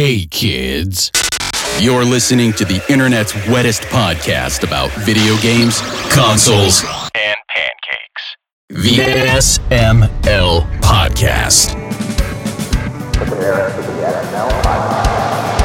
Hey kids, you're listening to the internet's wettest podcast about video games, consoles, and pancakes. The SML Podcast. Prepare for the SML Podcast.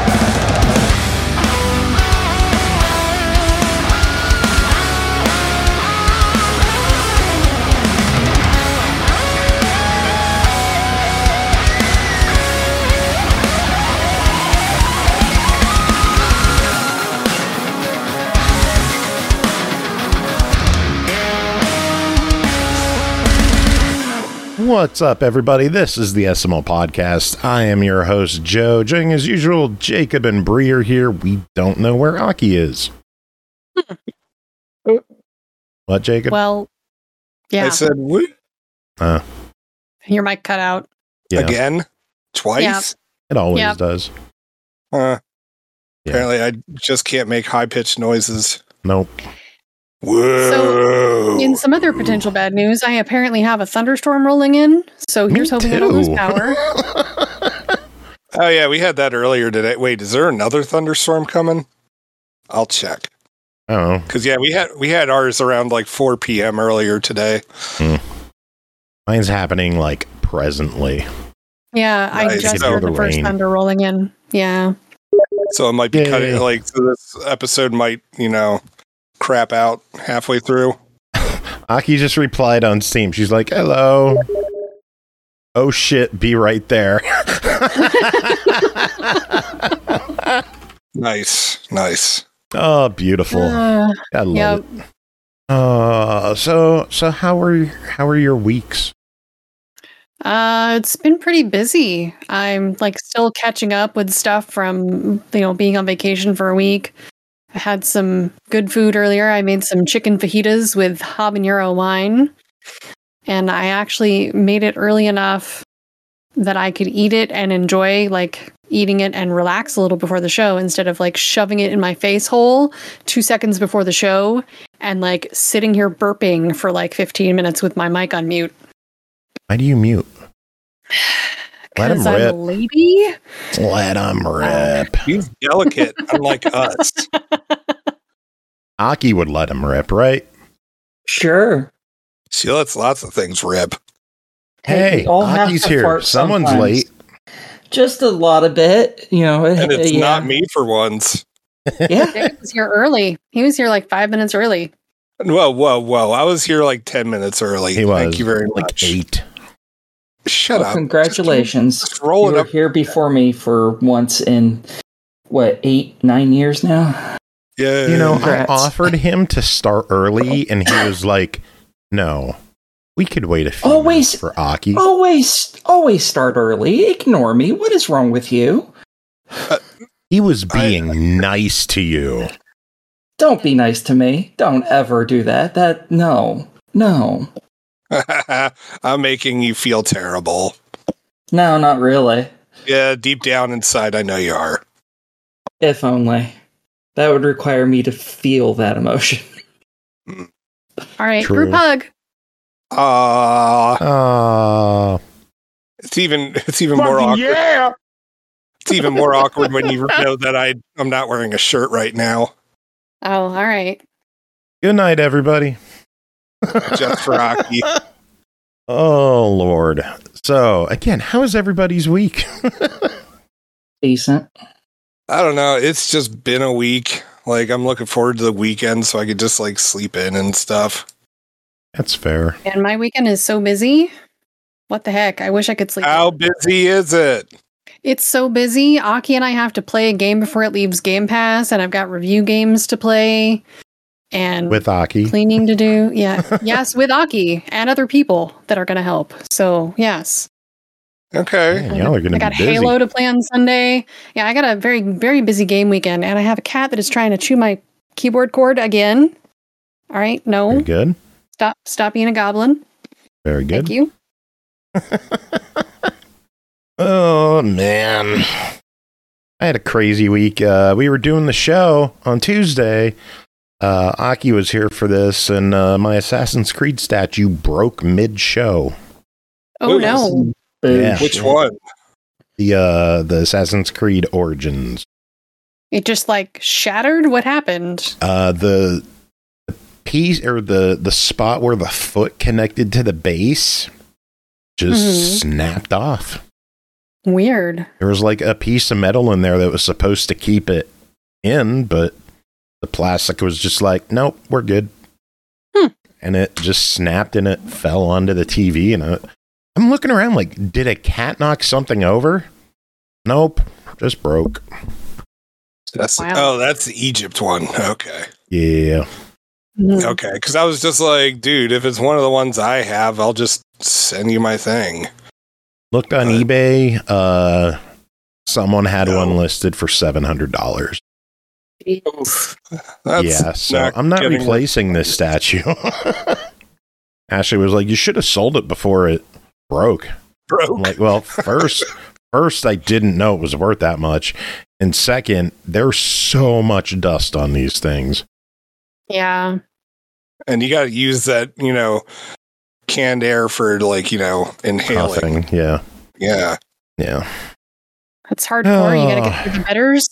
What's up, everybody? This is the SML Podcast. I am your host, Joe. Joining as usual, Jacob and Bree are here. We don't know where Aki is. What, Jacob? Well, yeah. I said, what? Your mic cut out. Yeah, Again? Twice? Yeah. it always Yep. does. Yeah. Yeah. Apparently, I just can't make high-pitched noises. Nope. Whoa! In some other potential bad news, I apparently have a thunderstorm rolling in, so here's hoping I don't lose power. Oh, yeah, we had that earlier today. Wait, is there another thunderstorm coming? I'll check. Oh, Because, yeah, we had ours around like 4 p.m. earlier today. mine's happening like presently. Yeah, I Nice. just So heard the the first rain. thunder rolling in. Yeah. So it might be Yay. cutting, like, so this episode might, crap out halfway through. Aki just replied on Steam. She's like, hello. Oh shit, be right there. Nice. Oh, beautiful. I love yep. it. So how are your weeks? It's been pretty busy. I'm like still catching up with stuff from, being on vacation for a week. I had some good food earlier. I made some chicken fajitas with habanero wine, and I actually made it early enough that I could eat it and enjoy like eating it and relax a little before the show instead of like shoving it in my face hole 2 seconds before the show and like sitting here burping for like 15 minutes with my mic on mute. Why do you mute? Let him 'Cause I'm a rip. lady. Let him rip. He's delicate, unlike us. Aki would let him rip, right? Sure. She lets lots of things rip. Hey, we all have Aki's to here. fart Someone's sometimes. late. Just a lot of bit, And it's yeah. not me for once. Yeah. He was here early. He was here like 5 minutes early. Whoa. I was here like 10 minutes early. He was. Thank you very like much. 8. Shut Well, up. congratulations. Just roll You it were up. here before me for once in, 8-9 years now? Yeah. You know, I Congrats. offered him to start early, and he was like, no, we could wait a few Always- minutes for Aki. Always start early. Ignore me. What is wrong with you? He was being nice to you. Don't be nice to me. Don't ever do that. No. I'm making you feel terrible. No, not really. Yeah, deep down inside, I know you are. If only. That would require me to feel that emotion. All right, True. group hug. It's even more awkward. Yeah. It's even more awkward when you know that I'm not wearing a shirt right now, Oh, all right. Good night, everybody. just for Aki. Oh, Lord. So, again, how is everybody's week? Decent. I don't know. It's just been a week. Like, I'm looking forward to the weekend so I could just like sleep in and stuff. That's fair. And my weekend is so busy. What the heck? I wish I could sleep. How busy is it? It's so busy. Aki and I have to play a game before it leaves Game Pass, and I've got review games to play and With Aki. cleaning to do. Yeah. Yes, with Aki and other people that are going to help. So, yes. Okay. Man, y'all are going I to got be busy. Halo to play on Sunday. Yeah, I got a very, very busy game weekend, and I have a cat that is trying to chew my keyboard cord again. All right, no. Very good. Stop being a goblin. Very good. Thank you. Oh, man. I had a crazy week. We were doing the show on Tuesday. Aki was here for this, and my Assassin's Creed statue broke mid-show. Oh, Ooh. no. Boo. Yeah. Which one? The Assassin's Creed Origins. It just like shattered? What happened? The piece or the spot where the foot connected to the base just snapped off. Weird. There was like a piece of metal in there that was supposed to keep it in, but the plastic was just like, nope, we're good. And it just snapped and it fell onto the TV. And I'm looking around like, did a cat knock something over? Nope, just broke. Oh, that's the Egypt one. Okay. Yeah. Okay, because I was just like, dude, if it's one of the ones I have, I'll just send you my thing. Looked on eBay. Someone had one listed for $700. Yeah, so I'm not replacing this statue. Ashley was like, you should have sold it before it broke. I'm like, well, first, I didn't know it was worth that much. And second, there's so much dust on these things. Yeah. And you got to use that, canned air for inhaling. Puffing, yeah. Yeah. Yeah. That's hardcore. You got to get through the bitters.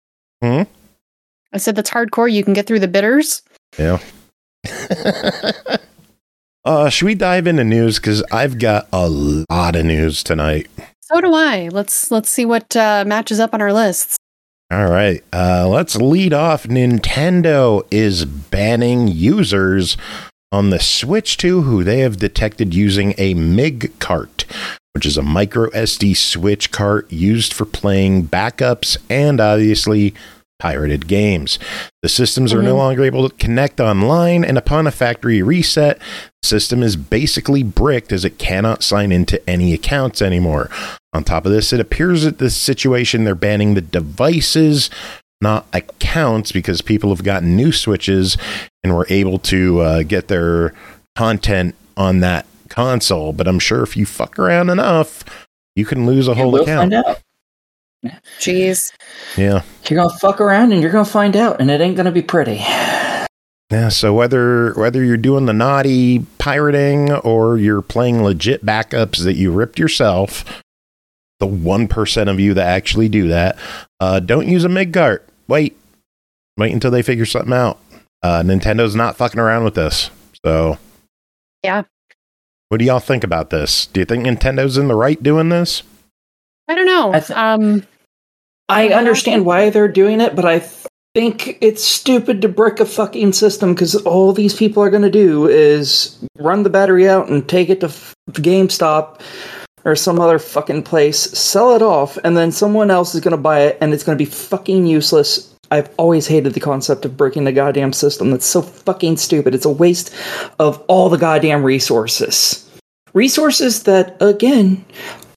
I said that's hardcore. You can get through the bitters. Yeah. Should we dive into news? Because I've got a lot of news tonight. So do I. Let's see what matches up on our lists. All right. Let's lead off. Nintendo is banning users on the Switch 2 who they have detected using a MIG cart, which is a micro SD Switch cart used for playing backups and obviously pirated games. The systems are no longer able to connect online, and upon a factory reset, the system is basically bricked as it cannot sign into any accounts anymore. On top of this, it appears that this situation, they're banning the devices, not accounts, because people have gotten new Switches and were able to get their content on that console. But I'm sure if you fuck around enough, you can lose a whole account. Find out. Jeez. Yeah. You're going to fuck around and you're going to find out, and it ain't going to be pretty. Yeah, so whether you're doing the naughty pirating or you're playing legit backups that you ripped yourself, the 1% of you that actually do that, don't use a MIG cart. Wait until they figure something out. Nintendo's not fucking around with this. So, yeah. What do y'all think about this? Do you think Nintendo's in the right doing this? I don't know. I understand why they're doing it, but I think it's stupid to brick a fucking system, because all these people are going to do is run the battery out and take it to GameStop or some other fucking place, sell it off, and then someone else is going to buy it, and it's going to be fucking useless. I've always hated the concept of breaking the goddamn system. That's so fucking stupid. It's a waste of all the goddamn resources. Resources that, again,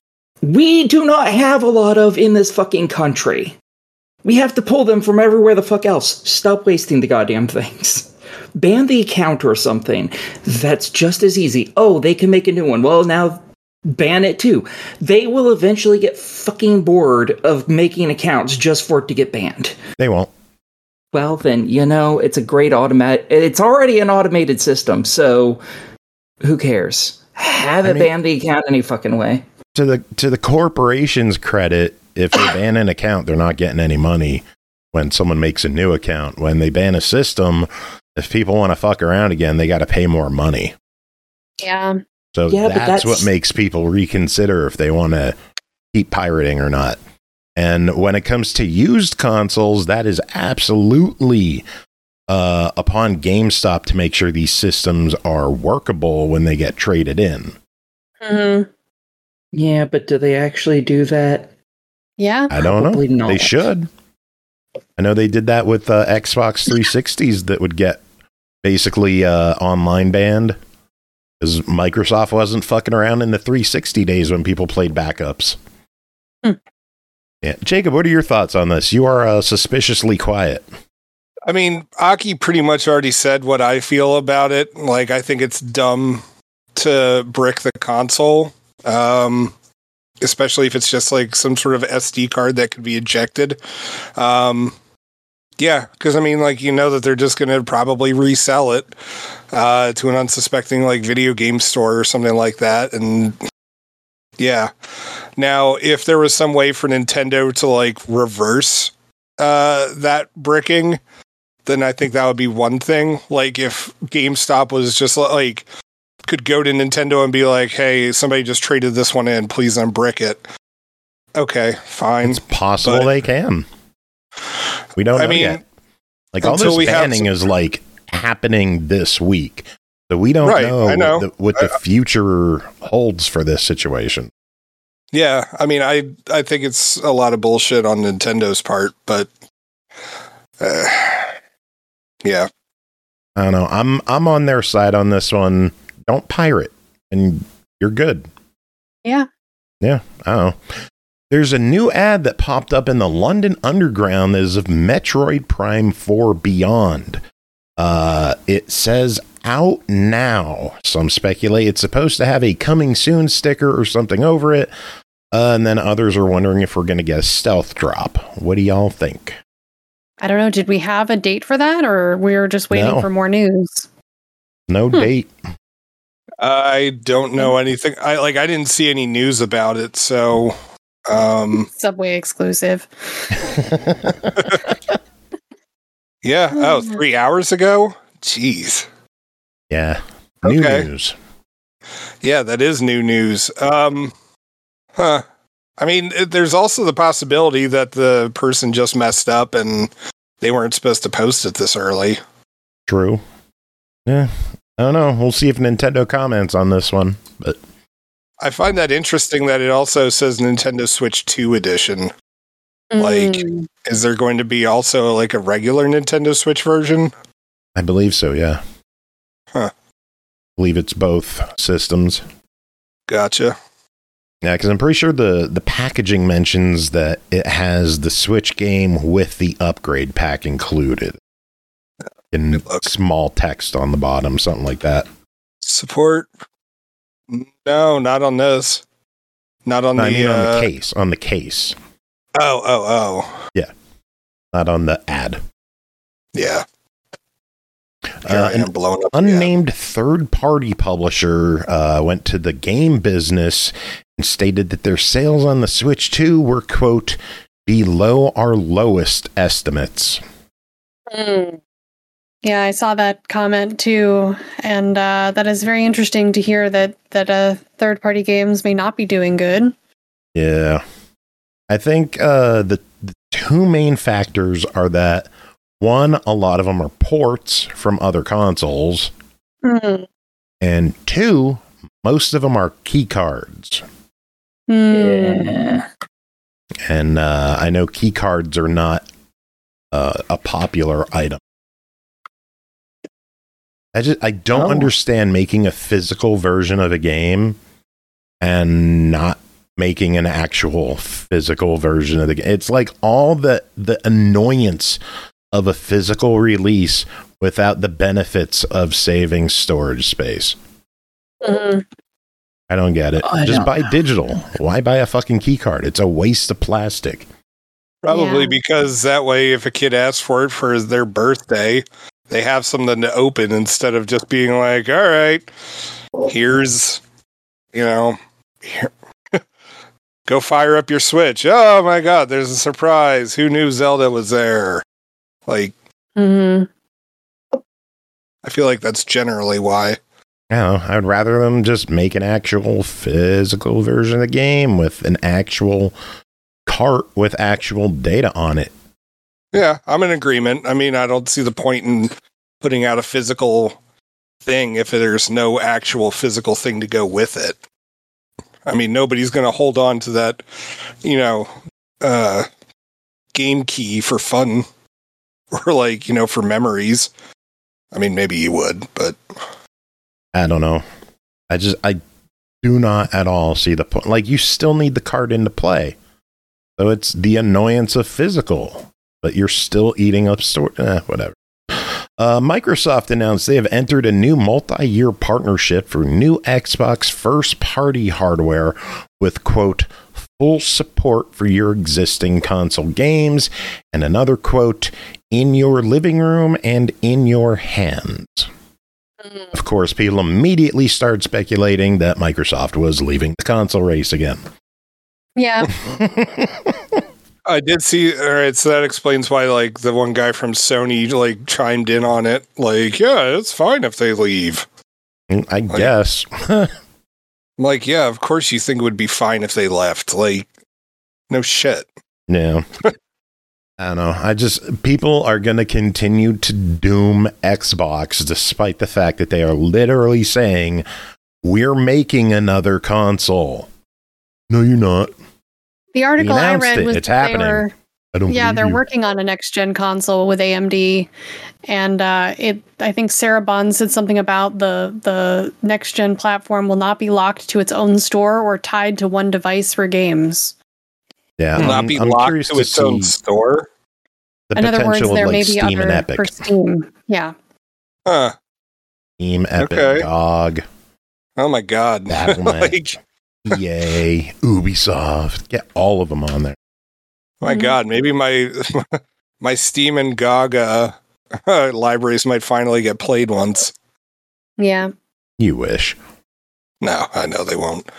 we do not have a lot of in this fucking country. We have to pull them from everywhere the fuck else. Stop wasting the goddamn things. Ban the account or something. That's just as easy. Oh, they can make a new one. Well, now ban it too. They will eventually get fucking bored of making accounts just for it to get banned. They won't. Well, then, it's a great it's already an automated system, so who cares? Have it ban the account any fucking way. To the corporation's credit, if they ban an account, they're not getting any money when someone makes a new account. When they ban a system, if people want to fuck around again, they got to pay more money. Yeah. So that's what makes people reconsider if they want to keep pirating or not. And when it comes to used consoles, that is absolutely upon GameStop to make sure these systems are workable when they get traded in. Mm-hmm. Yeah, but do they actually do that? Yeah. I don't Probably know. not. They should. I know they did that with Xbox 360s that would get basically online banned because Microsoft wasn't fucking around in the 360 days when people played backups. Yeah, Jacob, what are your thoughts on this? You are suspiciously quiet. I mean, Aki pretty much already said what I feel about it. Like, I think it's dumb to brick the console. Especially if it's just like some sort of SD card that could be ejected. Yeah, because I mean, like, that they're just going to probably resell it to an unsuspecting like video game store or something like that. And Yeah. Now, if there was some way for Nintendo to like reverse that bricking, then I think that would be one thing. Like if GameStop was just like could go to Nintendo and be like, "Hey, somebody just traded this one in. Please unbrick it." Okay, fine. It's possible they can. We don't know yet. Like all this banning is like happening this week, so we don't know what the future holds for this situation. Yeah, I mean, I think it's a lot of bullshit on Nintendo's part, but yeah, I don't know. I'm on their side on this one. Don't pirate, and you're good. Yeah. Yeah, I don't know. There's a new ad that popped up in the London Underground that is of Metroid Prime 4 Beyond. It says out now. Some speculate it's supposed to have a coming soon sticker or something over it. And then others are wondering if we're going to get a stealth drop. What do y'all think? I don't know. Did we have a date for that, or we're just waiting for more news? No date. I don't know anything. I didn't see any news about it, so Subway exclusive. Yeah. Oh, 3 hours ago? Jeez. Yeah. New news. Yeah, that is new news. I mean, there's also the possibility that the person just messed up and they weren't supposed to post it this early. True. Yeah. I don't know. We'll see if Nintendo comments on this one, but I find that interesting that it also says Nintendo Switch 2 edition. Like, is there going to be also like a regular Nintendo Switch version? I believe so, yeah. Huh. I believe it's both systems. Gotcha. Yeah, because I'm pretty sure the packaging mentions that it has the Switch game with the upgrade pack included. In small text on the bottom, something like that. Support? No, not on this. Not on I mean on the case. On the case. Oh. Yeah. Not on the ad. Yeah. An unnamed third-party publisher went to the game business and stated that their sales on the Switch 2 were, quote, below our lowest estimates. Yeah, I saw that comment too, and that is very interesting to hear that third-party games may not be doing good. Yeah. I think the two main factors are that, one, a lot of them are ports from other consoles, and two, most of them are key cards. Yeah. And I know key cards are not a popular item. I don't understand making a physical version of a game and not making an actual physical version of the game. It's like all the annoyance of a physical release without the benefits of saving storage space. I don't get it. Just buy digital. Why buy a fucking key card? It's a waste of plastic. Probably because that way, if a kid asks for it for their birthday, they have something to open instead of just being like, all right, here's, here, go fire up your Switch. Oh my God, there's a surprise. Who knew Zelda was there? Like, I feel like that's generally why. I would rather them just make an actual physical version of the game with an actual cart with actual data on it. Yeah, I'm in agreement. I mean, I don't see the point in putting out a physical thing if there's no actual physical thing to go with it. I mean, nobody's going to hold on to that, game key for fun or like, for memories. I mean, maybe you would, but I don't know. I do not at all see the point. Like, you still need the card into play. So it's the annoyance of physical, but you're still eating up whatever. Microsoft announced they have entered a new multi-year partnership for new Xbox first-party hardware with, quote, full support for your existing console games, and another, quote, in your living room and in your hands. Of course, people immediately start speculating that Microsoft was leaving the console race again. Yeah. I did see. All right, so that explains why, like, the one guy from Sony like chimed in on it. Like, yeah, it's fine if they leave. I guess. I'm like, yeah, of course you think it would be fine if they left. Like, no shit. Yeah. I don't know. People are going to continue to doom Xbox despite the fact that they are literally saying, we're making another console. No, you're not. The article I announced read it. was It's that happening. I don't believe they're you. working on a next gen console with AMD, and I think Sarah Bond said something about the next gen platform will not be locked to its own store or tied to one device for games. Yeah, Will not be locked curious to its own store. the In other words, potential of there like may be Steam and other Epic. for Steam. Yeah. Huh. Steam, Epic, Okay. GOG, Oh my god. Battle.net, Like, EA, Ubisoft. Get all of them on there. my Mhm. god, maybe my my Steam and GOG libraries might finally get played once. Yeah. You wish. No, I know they won't.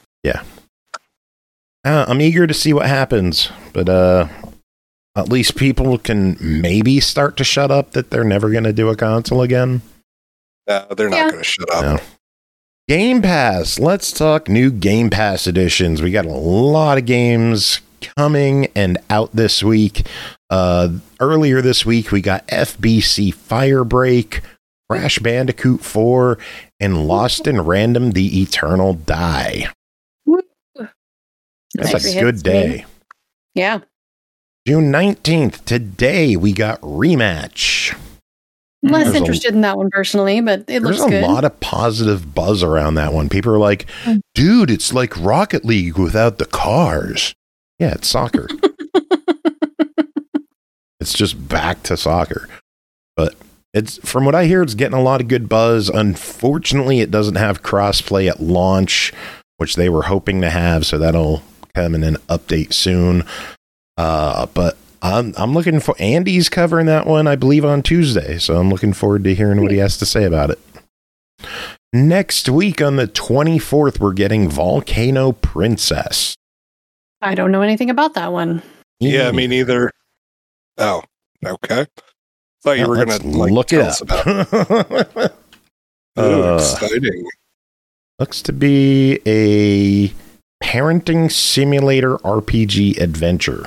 I'm eager to see what happens, but at least people can maybe start to shut up that they're never going to do a console again. No, they're not Yeah. going to shut up. No. Game Pass. Let's talk new Game Pass editions. We got a lot of games coming and out this week. Earlier this week, we got FBC Firebreak, Crash Bandicoot 4, and Lost in Random: The Eternal Die. Woo. That's Nice a hits, good day. Yeah. June 19th, today, we got Rematch. Less There's a- interested in that one personally, but it looks There's a good. lot of positive buzz around that one. People are like, Mm. dude, it's like Rocket League without the cars. Yeah, it's soccer. It's just back to soccer. But it's from what I hear, it's getting a lot of good buzz. Unfortunately, it doesn't have crossplay at launch, which they were hoping to have, so that'll come in an update soon. But I'm looking for Andy's covering that one, I believe, on Tuesday. So I'm looking forward to hearing what he has to say about it. Next week on the 24th, we're getting Volcano Princess. I don't know anything about that one. Yeah, me neither. Oh, okay. Thought you were going Let's to like look tell it us up. about it. Ooh, exciting. Looks to be a parenting simulator RPG adventure.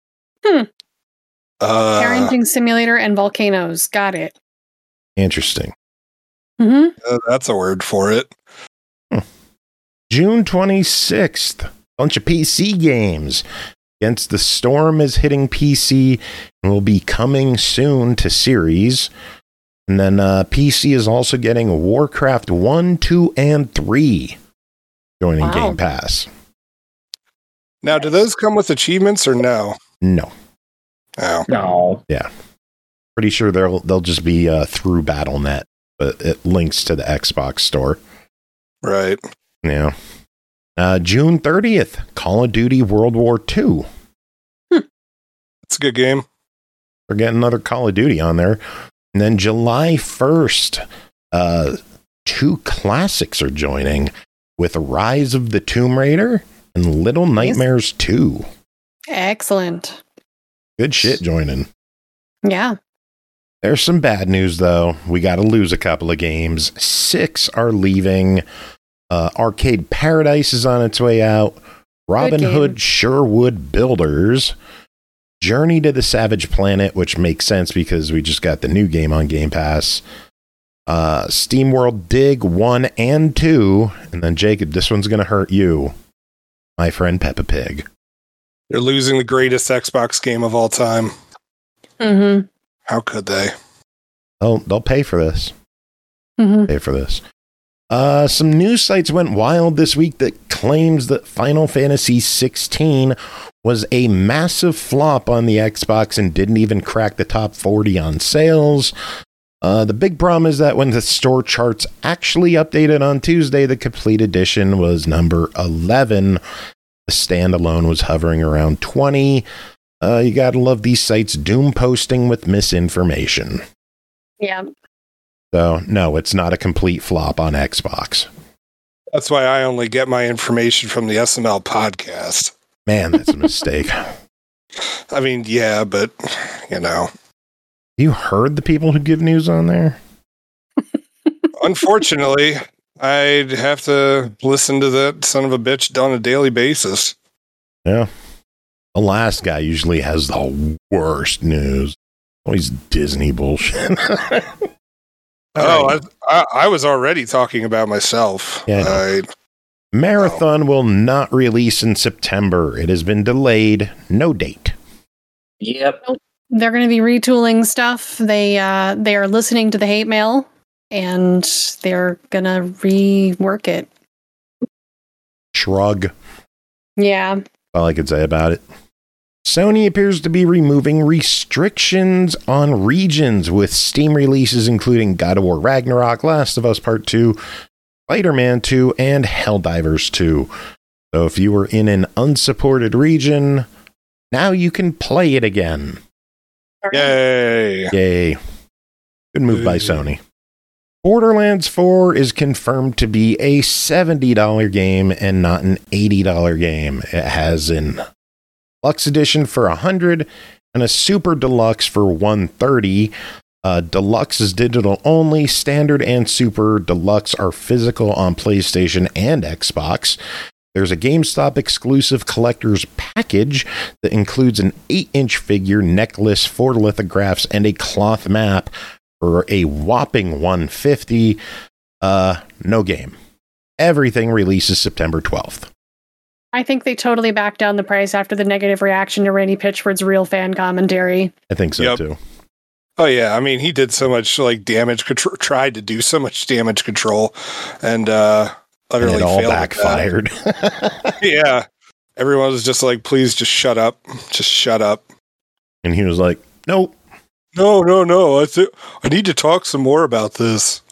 Parenting simulator and volcanoes. Got it. Interesting. Hmm. That's a word for it. June 26th, bunch of PC games. Against the Storm is hitting PC and will be coming soon to series. And then PC is also getting Warcraft 1, 2, and 3 joining Wow. Game Pass. Now, do those come with achievements or no? No. Oh, No. Pretty sure they'll just be through Battle.net, but it links to the Xbox store. right. Yeah. June 30th, Call of Duty World War II. It's a good game. We're getting another Call of Duty on there. And then July 1st, two classics are joining with Rise of the Tomb Raider and Little Nightmares 2. Excellent. Good shit joining. Yeah. There's some bad news, though. We got to lose a couple of games. 6 are leaving. Arcade Paradise is on its way out. Robin game. Hood Sherwood Builders. Journey to the Savage Planet, which makes sense because we just got the new game on Game Pass. SteamWorld Dig 1 and 2. And then, Jacob, this one's going to hurt you. My friend Peppa Pig. They're losing the greatest Xbox game of all time. Mm-hmm. How could they? They'll pay for this. Mm-hmm. Pay for this. Some news sites went wild this week that claims that Final Fantasy XVI was a massive flop on the Xbox and didn't even crack the top 40 on sales. The big problem is that when the store charts actually updated on Tuesday, the complete edition was number 11. The standalone was hovering around 20. You gotta love these sites doom posting with misinformation. Yeah. So, no, it's not a complete flop on Xbox. That's why I only get my information from the SML podcast. Man, that's a mistake. I mean, yeah, but, you know. You heard the people who give news on there? Unfortunately, I'd have to listen to that son of a bitch on a daily basis. Yeah. The last guy usually has the worst news. Always Disney bullshit. I was already talking about myself. Yeah, Marathon will not release in September. It has been delayed. No date. Yep. They're going to be retooling stuff. They are listening to the hate mail, and they're going to rework it. Shrug. Yeah. All I could say about it. Sony appears to be removing restrictions on regions with Steam releases including God of War Ragnarok, Last of Us Part 2, Spider-Man 2, and Helldivers 2. So if you were in an unsupported region, now you can play it again. Yay. Yay. Good move by Sony. Borderlands 4 is confirmed to be a $70 game and not an $80 game. It has an Deluxe Edition for $100 and a Super Deluxe for $130. Deluxe is digital only. Standard and Super Deluxe are physical on PlayStation and Xbox. There's a GameStop exclusive collector's package that includes an 8-inch figure, necklace, 4 lithographs, and a cloth map for a whopping $150. No game. Everything releases September 12th. I think they totally backed down the price after the negative reaction to Randy Pitchford's real fan commentary. I think so, too. Oh, yeah. I mean, he did so much damage control, tried to do so much damage control, and utterly and it all failed. Backfired. Yeah. Everyone was just like, please just shut up. Just shut up. And he was like, nope. No. I need to talk some more about this.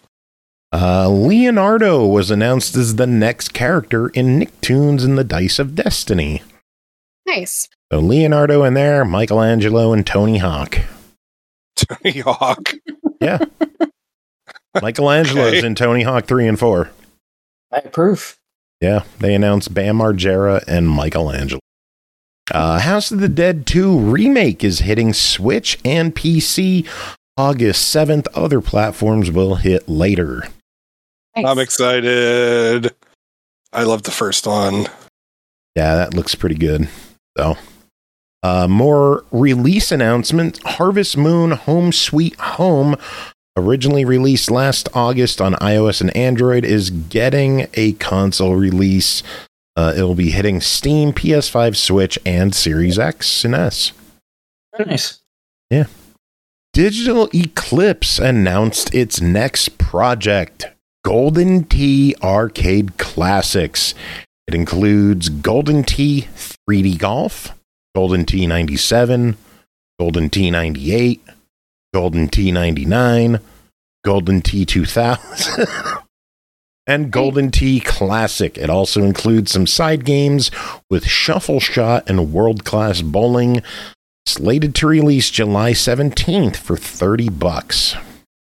Leonardo was announced as the next character in Nicktoons and the Dice of Destiny. Nice. So Leonardo in there, Michelangelo, and Tony Hawk. Tony Hawk. Yeah. Michelangelo's in Tony Hawk 3 and 4. I approve. Yeah, they announced Bam Margera and Michelangelo. House of the Dead 2 Remake is hitting Switch and PC August 7th. Other platforms will hit later. Nice. I'm excited. I love the first one. Yeah, that looks pretty good. So, more release announcements. Harvest Moon Home Sweet Home, originally released last August on iOS and Android, is getting a console release. It'll be hitting Steam, PS5, Switch, and Series X and S. Nice. Yeah. Digital Eclipse announced its next project, Golden Tee Arcade Classics. It includes Golden Tee 3D Golf, Golden Tee 97, Golden Tee 98, Golden Tee 99, Golden Tee 2000, and Golden Tee Classic. It also includes some side games with Shuffle Shot and World Class Bowling, slated to release July 17th for $30.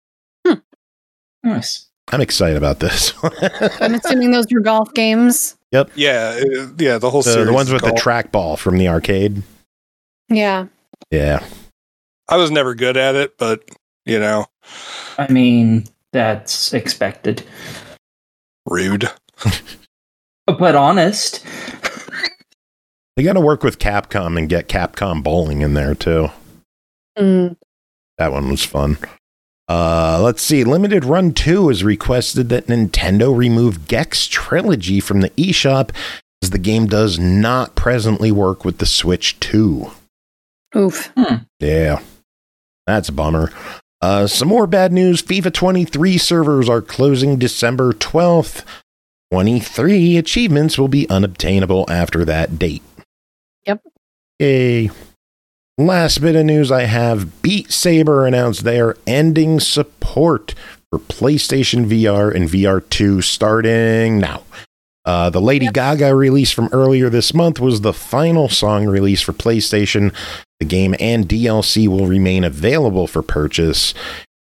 Nice. I'm excited about this. I'm assuming those were golf games. Yep. Yeah, the whole series. The ones with the golf. trackball from the arcade. Yeah. Yeah. I was never good at it, but, you know. I mean, that's expected. Rude. But honest. They got to work with Capcom and get Capcom Bowling in there, too. Mm. That one was fun. Let's see. Limited Run 2 has requested that Nintendo remove Gex Trilogy from the eShop, as the game does not presently work with the Switch 2. Oof. Yeah. That's a bummer. Some more bad news. FIFA 23 servers are closing December 12th. 23 achievements will be unobtainable after that date. Yep. Yay. Last bit of news I have. Beat Saber announced they are ending support for PlayStation VR and VR2 starting now. The Lady Gaga release from earlier this month was the final song release for PlayStation. The game and DLC will remain available for purchase.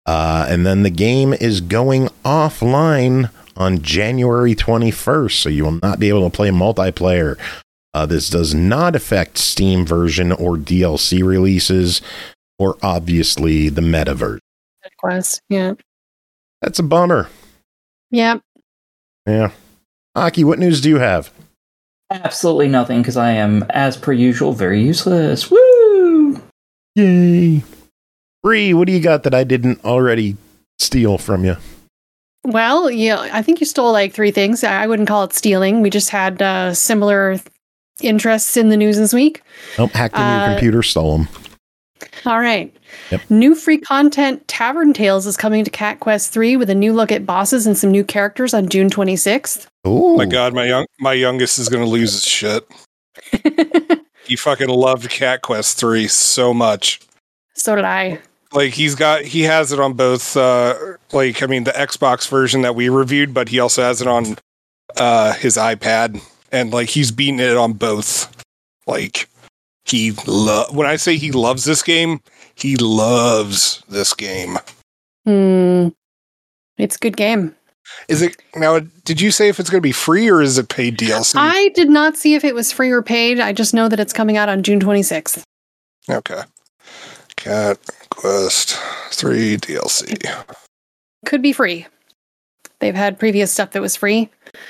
And then the game is going offline on January 21st, so you will not be able to play multiplayer. This does not affect Steam version or DLC releases, or obviously the metaverse. Quest, yeah. That's a bummer. Yep. Yeah. Aki, what news do you have? Absolutely nothing, because I am, as per usual, very useless. Woo! Yay. Bree, what do you got that I didn't already steal from you? Well, yeah, I think you stole like 3 things. I wouldn't call it stealing. We just had similar interests in the news this week. Oh, hacked into your computer, stole them. All right. Yep. New free content, Tavern Tales, is coming to Cat Quest 3 with a new look at bosses and some new characters on June 26th. Oh My God, my youngest is going to lose his shit. He fucking loved Cat Quest 3 so much. So did I. Like he has it on both, the Xbox version that we reviewed, but he also has it on his iPad, and like he's beaten it on both. Like when I say he loves this game, he loves this game. It's a good game. Is it now? Did you say if it's going to be free or is it paid DLC? I did not see if it was free or paid. I just know that it's coming out on June 26th. Okay. Cat Quest 3 DLC. Could be free. They've had previous stuff that was free.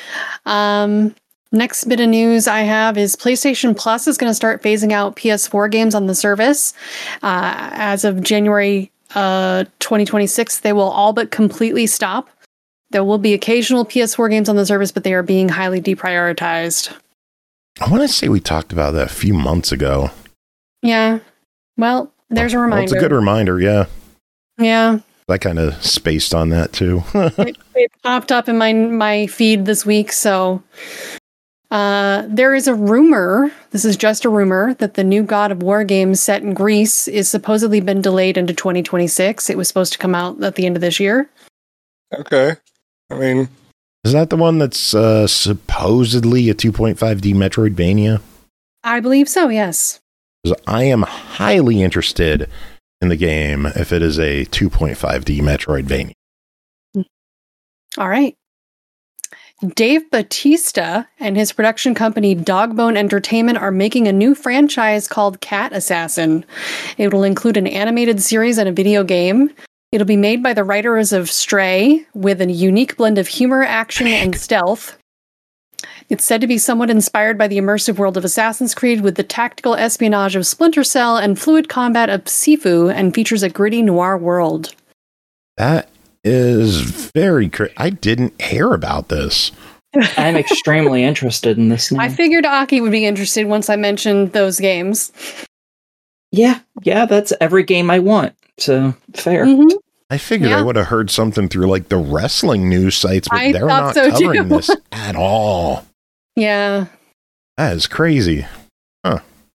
Next bit of news I have is PlayStation Plus is going to start phasing out PS4 games on the service. As of January 2026, they will all but completely stop. There will be occasional PS4 games on the service, but they are being highly deprioritized. I want to say we talked about that a few months ago. Yeah. Well, there's a reminder. It's a good reminder, yeah. Yeah. I kind of spaced on that too. it popped up in my feed this week, so there is a rumor, this is just a rumor, that the new God of War game set in Greece is supposedly been delayed into 2026. It was supposed to come out at the end of this year. Okay. I mean, is that the one that's supposedly a 2.5D Metroidvania? I believe so, yes. I am highly interested in the game if it is a 2.5D Metroidvania. All right. Dave Bautista and his production company Dogbone Entertainment are making a new franchise called Cat Assassin. It will include an animated series and a video game. It'll be made by the writers of Stray with a unique blend of humor, action, and stealth. It's said to be somewhat inspired by the immersive world of Assassin's Creed with the tactical espionage of Splinter Cell and fluid combat of Sifu, and features a gritty noir world. That is very I didn't hear about this. I'm extremely interested in this now. I figured Aki would be interested once I mentioned those games. Yeah, that's every game I want. So, fair. Mm-hmm. I figured I would have heard something through like the wrestling news sites, but they're not covering this at all. Yeah. That is crazy. Huh.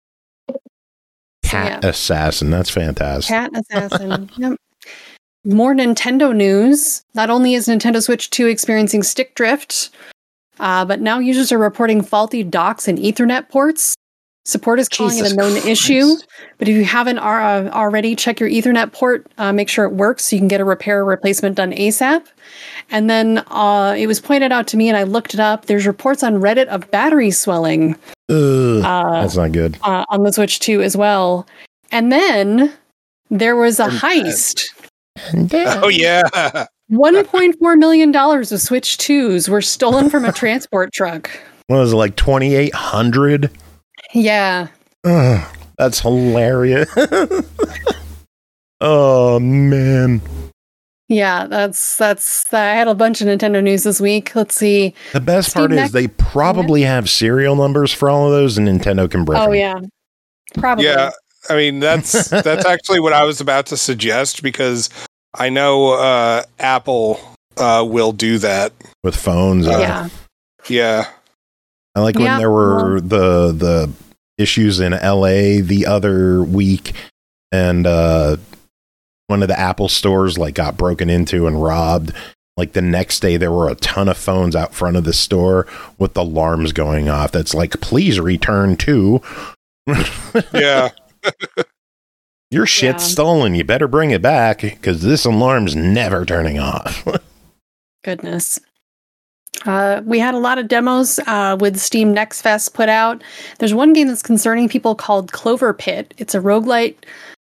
Cat Assassin. That's fantastic. Cat Assassin. Yep. More Nintendo news. Not only is Nintendo Switch 2 experiencing stick drift, but now users are reporting faulty docks and Ethernet ports. Support is calling it a known issue, but if you haven't already, check your Ethernet port, make sure it works so you can get a repair or replacement done ASAP. And then it was pointed out to me, and I looked it up. There's reports on Reddit of battery swelling. That's not good. On the Switch 2 as well. And then there was a heist. Oh, yeah. $1.4 million of Switch 2s were stolen from a transport truck. What was it, like 2,800? Yeah. That's hilarious. Oh, man. Yeah, that's. I had a bunch of Nintendo news this week. Let's see. The best part is they probably have serial numbers for all of those, and Nintendo can break them. Oh, yeah. Probably. Yeah, I mean, that's actually what I was about to suggest, because I know Apple will do that. With phones. Yeah. I like when there were the issues in LA the other week, and one of the Apple stores like got broken into and robbed. Like the next day there were a ton of phones out front of the store with alarms going off. That's like, please return to. Yeah. Your shit's Yeah. stolen. You better bring it back because this alarm's never turning off. Goodness. We had a lot of demos with Steam Next Fest put out. There's one game that's concerning people called Clover Pit. It's a roguelike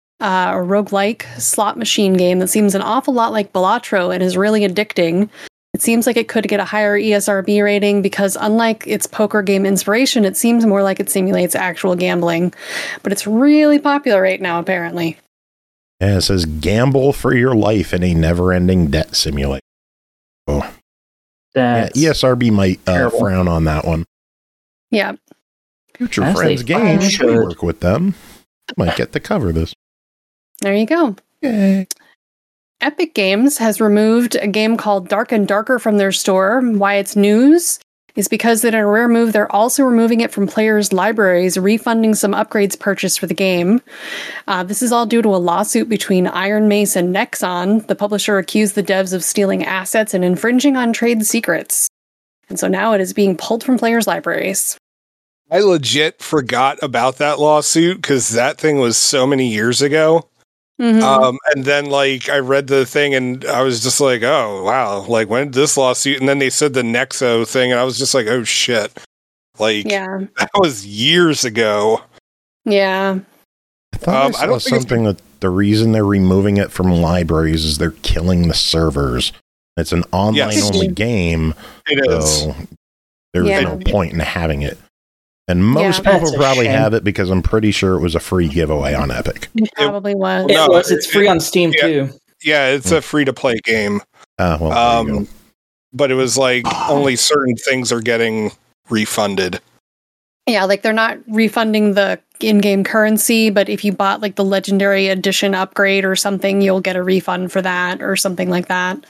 slot machine game that seems an awful lot like Balatro and is really addicting. It seems like it could get a higher ESRB rating because unlike its poker game inspiration, it seems more like it simulates actual gambling. But it's really popular right now, apparently. Yeah, it says gamble for your life in a never-ending debt simulator. Oh, yeah, That's ESRB might terrible. frown on that one. Yeah. Future As Friends they finally Games, we should. work with them. Might get to cover this. There you go. Yay. Epic Games has removed a game called Dark and Darker from their store. Why it's news is because that in a rare move, they're also removing it from players' libraries, refunding some upgrades purchased for the game. This is all due to a lawsuit between Iron Mace and Nexon. The publisher accused the devs of stealing assets and infringing on trade secrets. And so now it is being pulled from players' libraries. I legit forgot about that lawsuit because that thing was so many years ago. Mhm. And then like I read the thing and I was just like, oh wow, like when did this lawsuit? And then they said the Nexo thing and I was just like, oh shit. Like Yeah. that was years ago. Yeah. I thought I I don't saw think it's- something that the reason they're removing it from libraries is they're killing the servers. It's an online-only game, It is. so there's Yeah. no point in having it. And most Yeah. people That's a probably shame. have it because I'm pretty sure it was a free giveaway on Epic. It probably was. It No, was. It's free on Steam yeah. too. Yeah, it's a free to play game. Well, there you go. But it was like only certain things are getting refunded. Yeah, like they're not refunding the in-game currency, but if you bought like the Legendary Edition upgrade or something, you'll get a refund for that or something like that.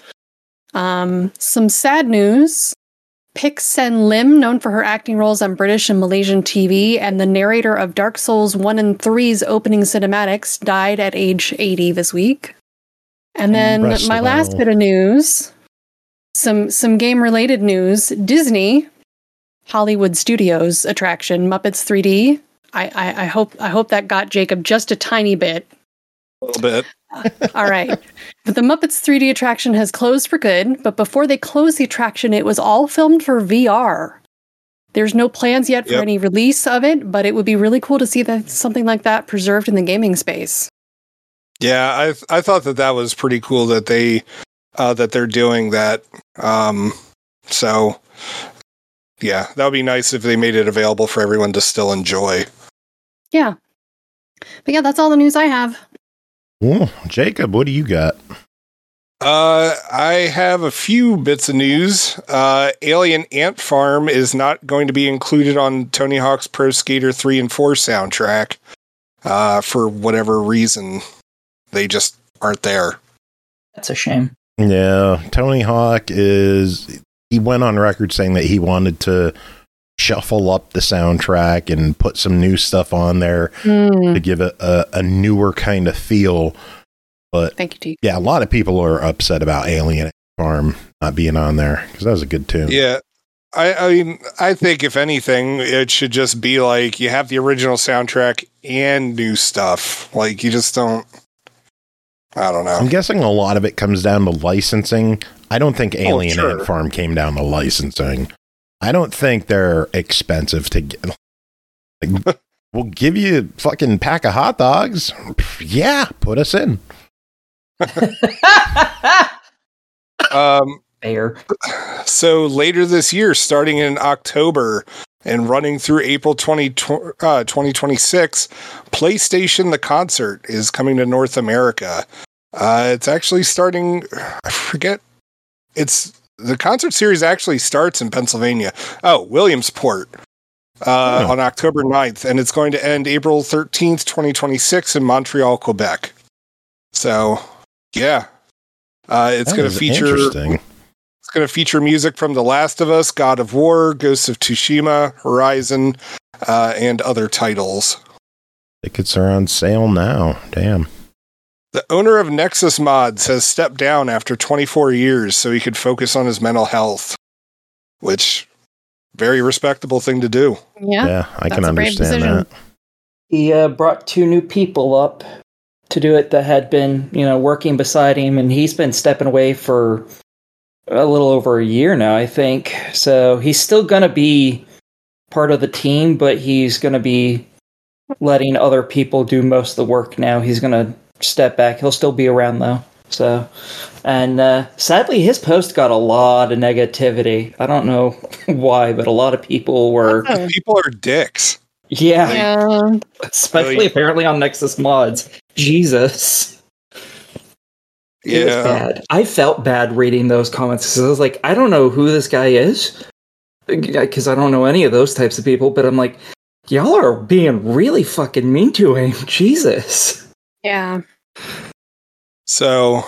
Some sad news. Pik Sen Lim, known for her acting roles on British and Malaysian TV, and the narrator of Dark Souls 1 and 3's opening cinematics, died at age 80 this week. And then Rest my of last all. bit of news, some game-related news. Disney, Hollywood Studios attraction, Muppets 3D. I hope that got Jacob just a tiny bit. A little bit. All right. But the Muppets 3D attraction has closed for good, but before they closed the attraction, it was all filmed for VR. There's no plans yet for Yep. any release of it, but it would be really cool to see that something like that preserved in the gaming space. Yeah, I thought that was pretty cool that they're doing that. So yeah, that would be nice if they made it available for everyone to still enjoy. Yeah. But yeah, that's all the news I have. Ooh, Jacob, what do you got? I have a few bits of news. Alien Ant Farm is not going to be included on Tony Hawk's Pro Skater 3 and 4 soundtrack for whatever reason. They just aren't there. That's a shame. Yeah, Tony Hawk he went on record saying that he wanted to shuffle up the soundtrack and put some new stuff on there to give it a newer kind of feel. But Thank you, T. yeah, a lot of people are upset about Alien Farm not being on there because that was a good tune. Yeah. I mean, I think if anything, it should just be like you have the original soundtrack and new stuff. Like you just don't. I don't know. I'm guessing a lot of it comes down to licensing. I don't think Alien sure. Ant Farm came down to licensing. I don't think they're expensive to get. Like, we'll give you a fucking pack of hot dogs. Yeah, put us in. Fair. So later this year, starting in October and running through April 2026, PlayStation The Concert is coming to North America. It's actually starting, I forget, the concert series actually starts in Pennsylvania. Oh, Williamsport on October 9th, and it's going to end April 13th, 2026 in Montreal, Quebec. So, yeah. It's That going is to feature... interesting. It's going to feature music from The Last of Us, God of War, Ghosts of Tsushima, Horizon, and other titles. Tickets are on sale now. Damn. The owner of Nexus Mods has stepped down after 24 years so he could focus on his mental health, which, very respectable thing to do. Yeah. Yeah, I can that's a brave understand decision. that. He brought two new people up to do it that had been, working beside him, and he's been stepping away for a little over a year now, I think. So he's still going to be part of the team, but he's going to be letting other people do most of the work now. He's going to step back. He'll still be around, though. So, and sadly, his post got a lot of negativity. I don't know why, but a lot of people were... People are dicks. Yeah. Especially apparently on Nexus Mods. Jesus. It was bad. I felt bad reading those comments because I was like, I don't know who this guy is, because I don't know any of those types of people, but I'm like, y'all are being really fucking mean to him. Jesus. Yeah. So,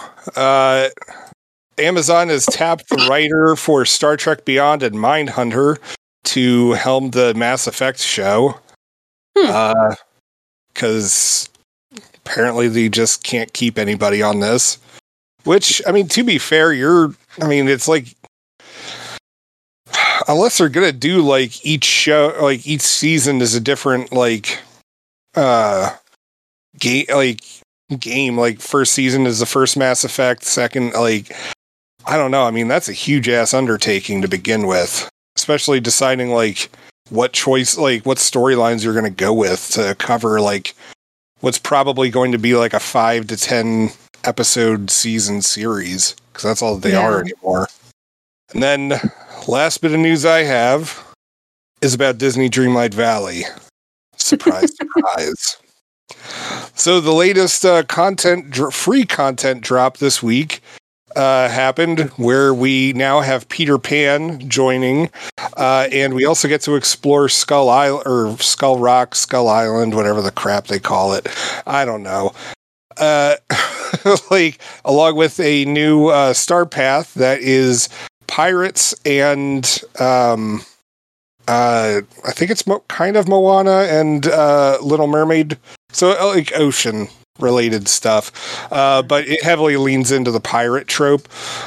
Amazon has tapped the writer for Star Trek Beyond and Mindhunter to helm the Mass Effect show. Because apparently they just can't keep anybody on this. Which, I mean, to be fair, it's like, unless they're gonna do like each show, like each season is a different game. Like first season is the first Mass Effect, second, I don't know. I mean, that's a huge ass undertaking to begin with, especially deciding what storylines you're going to go with to cover what's probably going to be a 5 to 10 episode season series, because that's all they are anymore. And then last bit of news I have is about Disney Dreamlight Valley. Surprise, surprise. So the latest free content drop this week happened, where we now have Peter Pan joining, and we also get to explore Skull Rock, Skull Island, whatever the crap they call it. I don't know. Along with a new star path that is pirates and I think it's kind of Moana and Little Mermaid. So ocean related stuff, but it heavily leans into the pirate trope.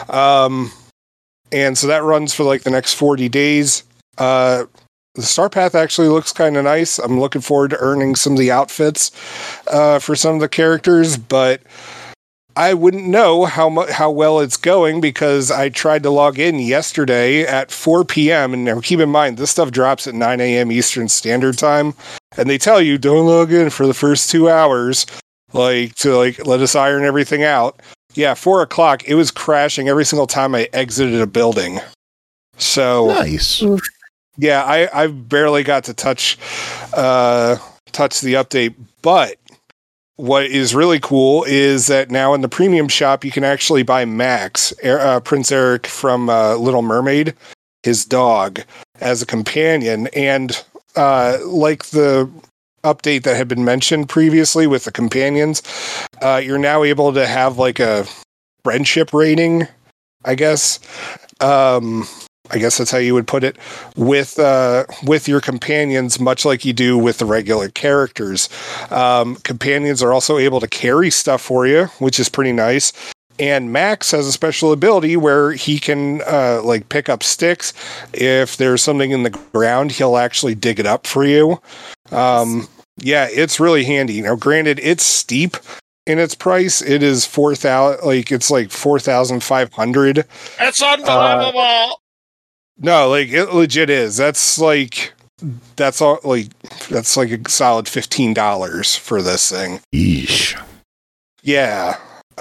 And so that runs for the next 40 days. The star path actually looks kind of nice. I'm looking forward to earning some of the outfits for some of the characters, but I wouldn't know how well it's going because I tried to log in yesterday at 4 p.m. And now keep in mind, this stuff drops at 9 a.m. Eastern Standard Time. And they tell you, don't log in for the first 2 hours, to let us iron everything out. Yeah, 4 o'clock, it was crashing every single time I exited a building. So nice. Yeah, I barely got to touch the update, but what is really cool is that now in the premium shop, you can actually buy Max, Prince Eric from Little Mermaid, his dog, as a companion. And like the update that had been mentioned previously with the companions, you're now able to have a friendship rating, I guess. I guess that's how you would put it, with your companions, much like you do with the regular characters. Companions are also able to carry stuff for you, which is pretty nice. And Max has a special ability where he can pick up sticks. If there's something in the ground, he'll actually dig it up for you. Yeah, it's really handy. Now, granted, it's steep in its price. It is 4,000. It's 4,500. It's unbelievable. No, it legit is. That's all. That's a solid $15 for this thing. Yeesh. Yeah.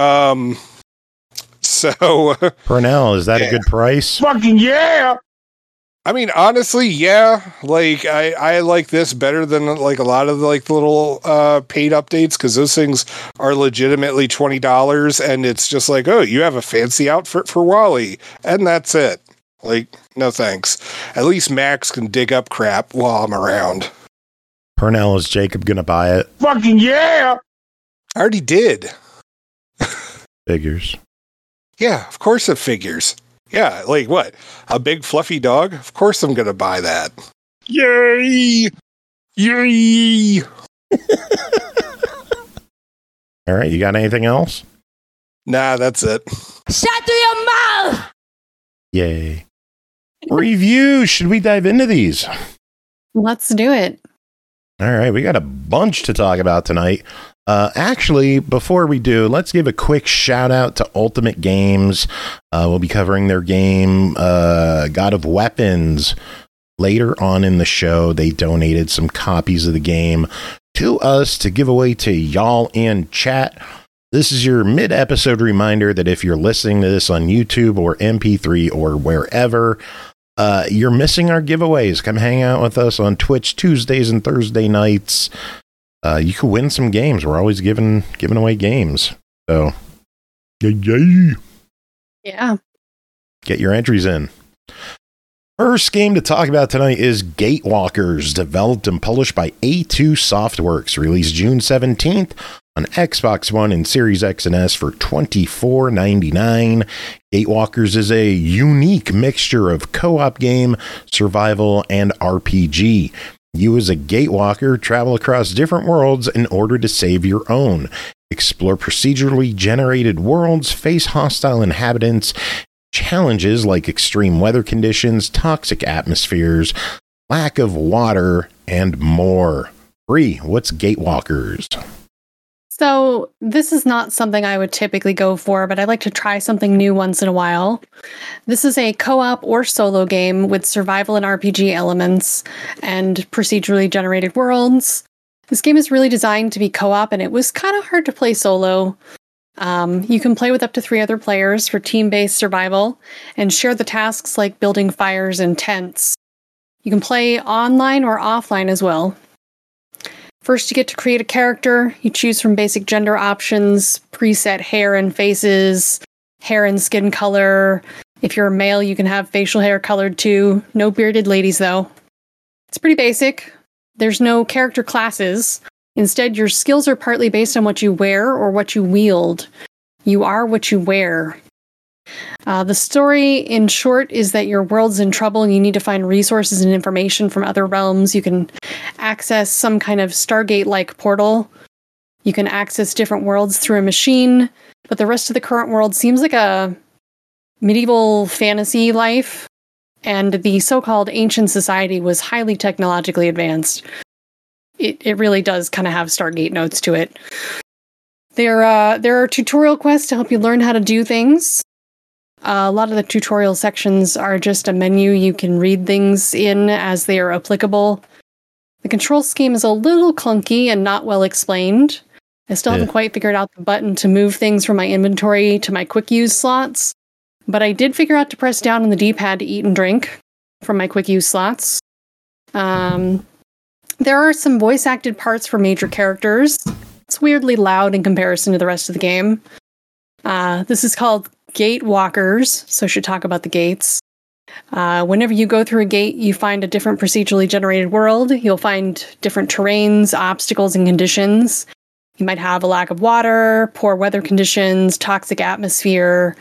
So Purnell, is that a good price? Fucking yeah. I mean, honestly, yeah. I like this better than a lot of the little paid updates, because those things are legitimately $20, and it's just oh, you have a fancy outfit for Wally, and that's it. No thanks. At least Max can dig up crap while I'm around. Purnell, is Jacob gonna buy it? Fucking yeah! I already did. Figures. Yeah, of course it figures. Yeah, what? A big fluffy dog? Of course I'm gonna buy that. Yay! Yay! All right, you got anything else? Nah, that's it. Shut through your mouth! Yay. Review. Should we dive into these? Let's do it. All right, we got a bunch to talk about tonight. Actually, before we do, let's give a quick shout out to Ultimate Games. We'll be covering their game, God of Weapons, later on in the show. They donated some copies of the game to us to give away to y'all in chat. This is your mid-episode reminder that if you're listening to this on YouTube or MP3 or wherever, you're missing our giveaways. Come hang out with us on Twitch Tuesdays and Thursday nights. You could win some games. We're always giving away games. So, yeah. Get your entries in. First game to talk about tonight is Gatewalkers, developed and published by A2 Softworks, released June 17th on Xbox One and Series X and S for $24.99. Gatewalkers is a unique mixture of co-op game, survival, and RPG. You as a Gatewalker travel across different worlds in order to save your own. Explore procedurally generated worlds, face hostile inhabitants, challenges like extreme weather conditions, toxic atmospheres, lack of water, and more. Bree, what's Gatewalkers? So this is not something I would typically go for, but I like to try something new once in a while. This is a co-op or solo game with survival and RPG elements and procedurally generated worlds. This game is really designed to be co-op, and it was kind of hard to play solo. You can play with up to 3 other players for team-based survival and share the tasks like building fires and tents. You can play online or offline as well. First, you get to create a character. You choose from basic gender options, preset hair and faces, hair and skin color. If you're a male, you can have facial hair colored too. No bearded ladies, though. It's pretty basic. There's no character classes. Instead, your skills are partly based on what you wear or what you wield. You are what you wear. The story, in short, is that your world's in trouble and you need to find resources and information from other realms. You can access some kind of Stargate-like portal. You can access different worlds through a machine, but the rest of the current world seems like a medieval fantasy life, and the so-called ancient society was highly technologically advanced. It really does kind of have Stargate notes to it. There are tutorial quests to help you learn how to do things. A lot of the tutorial sections are just a menu you can read things in as they are applicable. The control scheme is a little clunky and not well explained. I still haven't quite figured out the button to move things from my inventory to my quick use slots, but I did figure out to press down on the D-pad to eat and drink from my quick use slots. There are some voice acted parts for major characters. It's weirdly loud in comparison to the rest of the game. This is called Gatewalkers, so I should talk about the gates. Whenever you go through a gate, you find a different procedurally generated world. You'll find different terrains, obstacles, and conditions. You might have a lack of water, poor weather conditions, toxic atmosphere.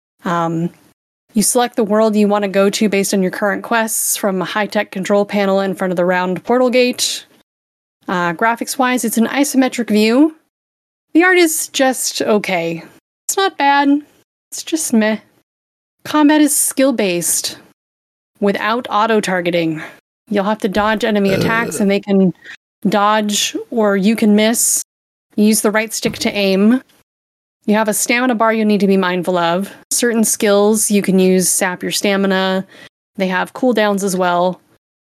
You select the world you want to go to based on your current quests from a high-tech control panel in front of the round portal gate. Graphics-wise, it's an isometric view. The art is just okay. It's not bad. It's just meh. Combat is skill-based, without auto-targeting. You'll have to dodge enemy attacks, and they can dodge, or you can miss. You use the right stick to aim. You have a stamina bar you need to be mindful of. Certain skills you can use sap your stamina. They have cooldowns as well.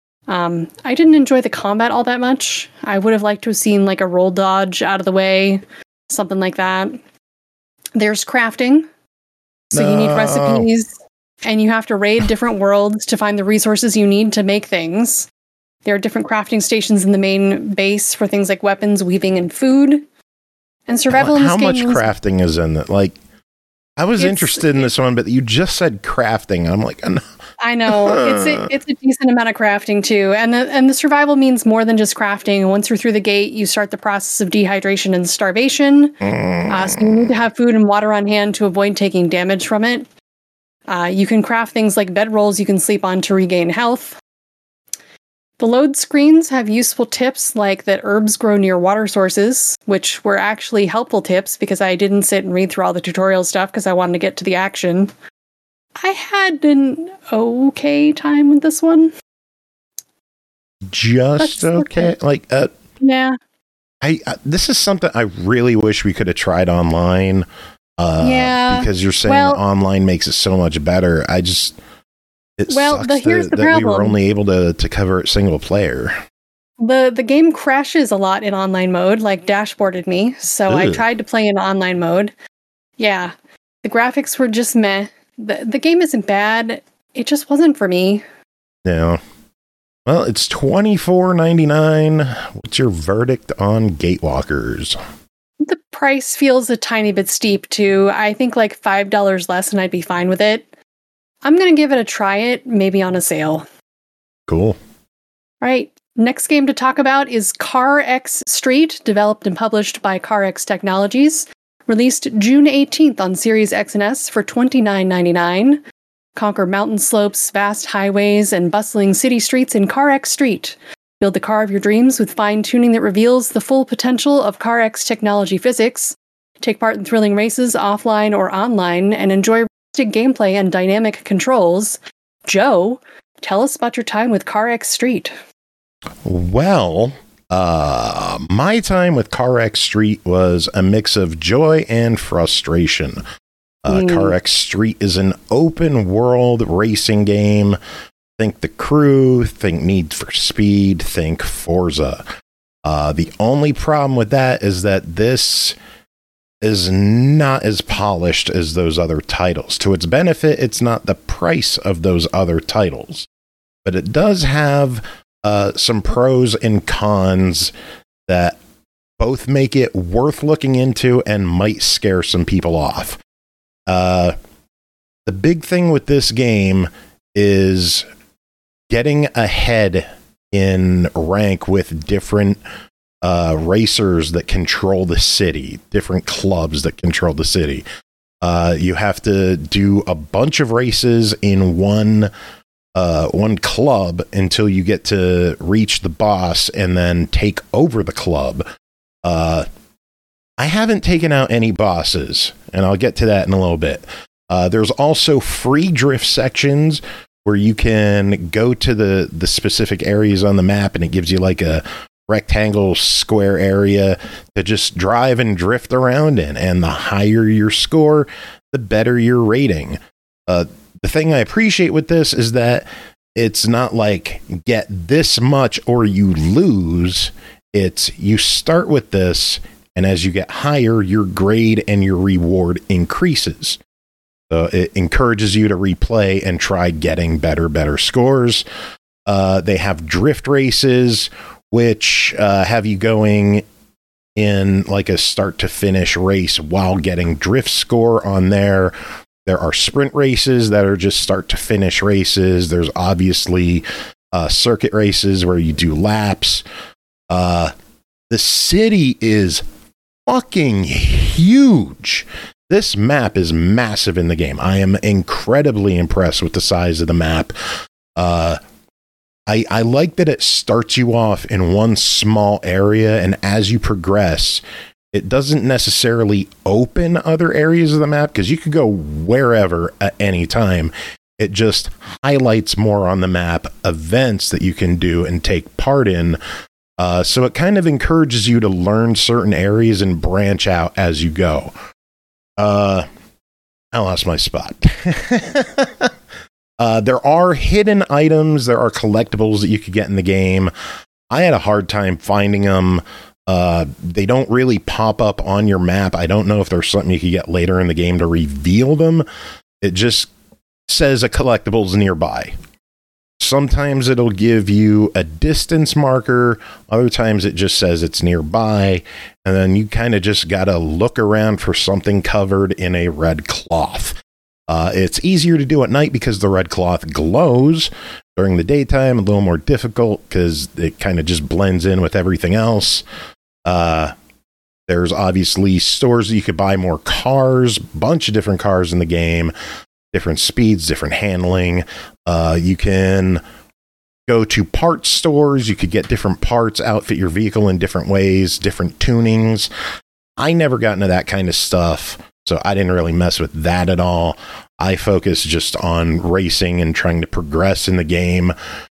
I didn't enjoy the combat all that much. I would have liked to have seen like a roll dodge out of the way, something like that. There's crafting. So you need recipes, and you have to raid different worlds to find the resources you need to make things. There are different crafting stations in the main base for things like weapons, weaving, and food. And survival in this game. How much crafting is in it? Like, I was interested in this one, but you just said crafting. I'm like, no. I know it's a decent amount of crafting too, and the survival means more than just crafting. Once you're through the gate, you start the process of dehydration and starvation. So you need to have food and water on hand to avoid taking damage from it. You can craft things like bedrolls you can sleep on to regain health. The load screens have useful tips like that herbs grow near water sources, which were actually helpful tips because I didn't sit and read through all the tutorial stuff because I wanted to get to the action. I had an okay time with this one. Just okay? Like, yeah. This is something I really wish we could have tried online. Because you're saying online makes it so much better. Here's the problem. We were only able to cover it single player. The game crashes a lot in online mode, like dashboarded me. So I tried to play in online mode. Yeah, the graphics were just meh. The game isn't bad. It just wasn't for me. Yeah. Well, it's $24.99. What's your verdict on Gatewalkers? The price feels a tiny bit steep too. I think like $5 less and I'd be fine with it. I'm going to give it a try it, maybe on a sale. Cool. All right. Next game to talk about is Car X Street, developed and published by Car X Technologies. Released June 18th on Series X and S for $29.99. Conquer mountain slopes, vast highways, and bustling city streets in Car X Street. Build the car of your dreams with fine-tuning that reveals the full potential of Car X technology physics. Take part in thrilling races offline or online and enjoy realistic gameplay and dynamic controls. Joe, tell us about your time with Car X Street. Well, my time with Car X Street was a mix of joy and frustration. Car X Street is an open world racing game. Think The Crew, think Need for Speed, think Forza. The only problem with that is that this is not as polished as those other titles. To its benefit, it's not the price of those other titles, but it does have some pros and cons that both make it worth looking into and might scare some people off. The big thing with this game is getting ahead in rank with different racers that control the city, different clubs that control the city. You have to do a bunch of races in one club until you get to reach the boss and then take over the club. I haven't taken out any bosses, and I'll get to that in a little bit. There's also free drift sections where you can go to the specific areas on the map, and it gives you like a rectangle square area to just drive and drift around in. And the higher your score, the better your rating. The thing I appreciate with this is that it's not like get this much or you lose. It's you start with this, and as you get higher, your grade and your reward increases. So it encourages you to replay and try getting better scores. They have drift races, which have you going in like a start to finish race while getting drift score on there. There are sprint races that are just start to finish races. There's obviously circuit races where you do laps. The city is fucking huge. This map is massive in the game. I am incredibly impressed with the size of the map. I like that it starts you off in one small area, and as you progress, it doesn't necessarily open other areas of the map because you could go wherever at any time. It just highlights more on the map events that you can do and take part in. So it kind of encourages you to learn certain areas and branch out as you go. I lost my spot. There are hidden items. There are collectibles that you could get in the game. I had a hard time finding them. They don't really pop up on your map. I don't know if there's something you could get later in the game to reveal them. It just says a collectible's nearby. Sometimes it'll give you a distance marker. Other times it just says it's nearby. And then you kind of just got to look around for something covered in a red cloth. It's easier to do at night because the red cloth glows. During the daytime, a little more difficult because it kind of just blends in with everything else. There's obviously stores that you could buy more cars, bunch of different cars in the game, different speeds, different handling. You can go to parts stores. You could get different parts, outfit your vehicle in different ways, different tunings. I never got into that kind of stuff, so I didn't really mess with that at all. I focused just on racing and trying to progress in the game.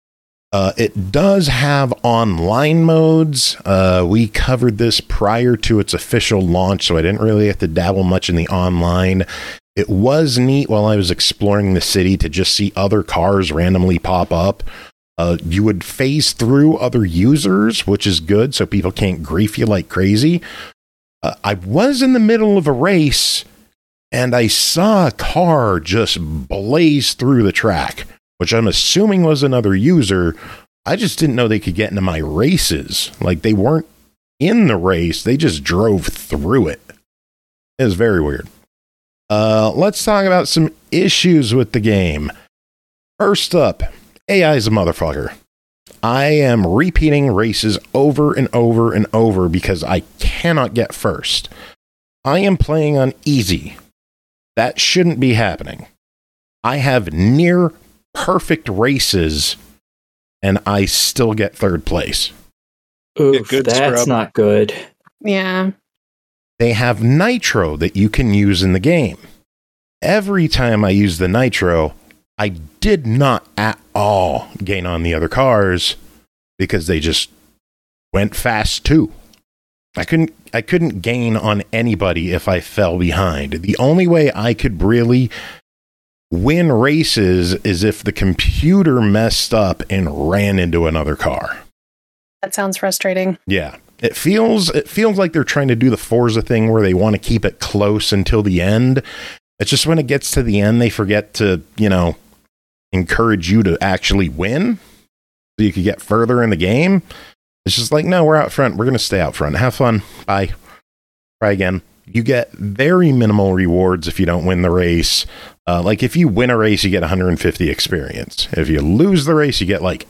It does have online modes. We covered this prior to its official launch, so I didn't really have to dabble much in the online. It was neat while I was exploring the city to just see other cars randomly pop up. You would phase through other users, which is good, so people can't grief you like crazy. I was in the middle of a race, and I saw a car just blaze through the track, which I'm assuming was another user. I just didn't know they could get into my races. Like, they weren't in the race, they just drove through it. It was very weird. Let's talk about some issues with the game. First up, AI is a motherfucker. I am repeating races over and over and over because I cannot get first. I am playing on easy. That shouldn't be happening. I have near perfect races, and I still get third place. Oof, good that's scrub. not good. Yeah. They have nitro that you can use in the game. Every time I use the nitro, I did not at all gain on the other cars because they just went fast too. I couldn't gain on anybody if I fell behind. The only way I could really win races is if the computer messed up and ran into another car. That sounds frustrating. Yeah. It feels like they're trying to do the Forza thing where they want to keep it close until the end. It's just when it gets to the end, they forget to, encourage you to actually win so you could get further in the game. It's just like, no, we're out front. We're going to stay out front. Have fun. Bye. Try again. You get very minimal rewards if you don't win the race. Like if you win a race, you get 150 experience. If you lose the race, you get like,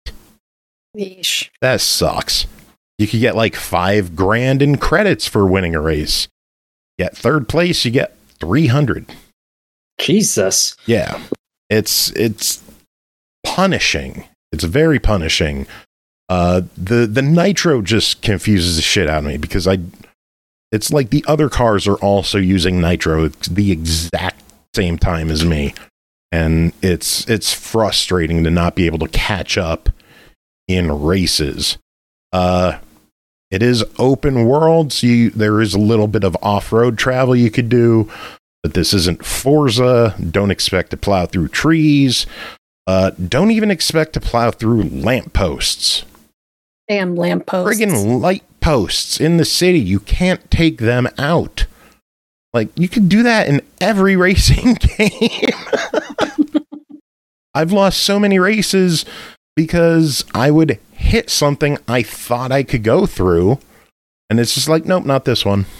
Yeesh. that sucks. You could get like $5,000 in credits for winning a race. Get third place, you get 300. Jesus. Yeah. It's punishing. It's very punishing. The nitro just confuses the shit out of me because it's like the other cars are also using nitro at the exact same time as me. And it's frustrating to not be able to catch up in races. It is open world, so there is a little bit of off-road travel you could do, but this isn't Forza. Don't expect to plow through trees. Don't even expect to plow through lampposts. Damn lampposts. Friggin' light posts in the city. You can't take them out. Like, you could do that in every racing game. I've lost so many races because I would hit something I thought I could go through, and it's just like, nope, not this one.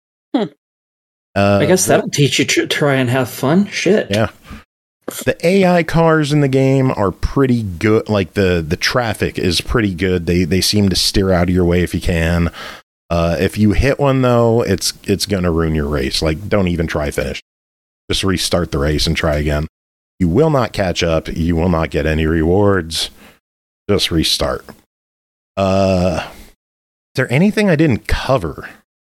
I guess that'll teach you to try and have fun. Shit. Yeah. The AI cars in the game are pretty good. Like the traffic is pretty good. They seem to steer out of your way if you can. If you hit one though, it's going to ruin your race. Like, don't even try finish. Just restart the race and try again. You will not catch up. You will not get any rewards. Just restart. Is there anything I didn't cover?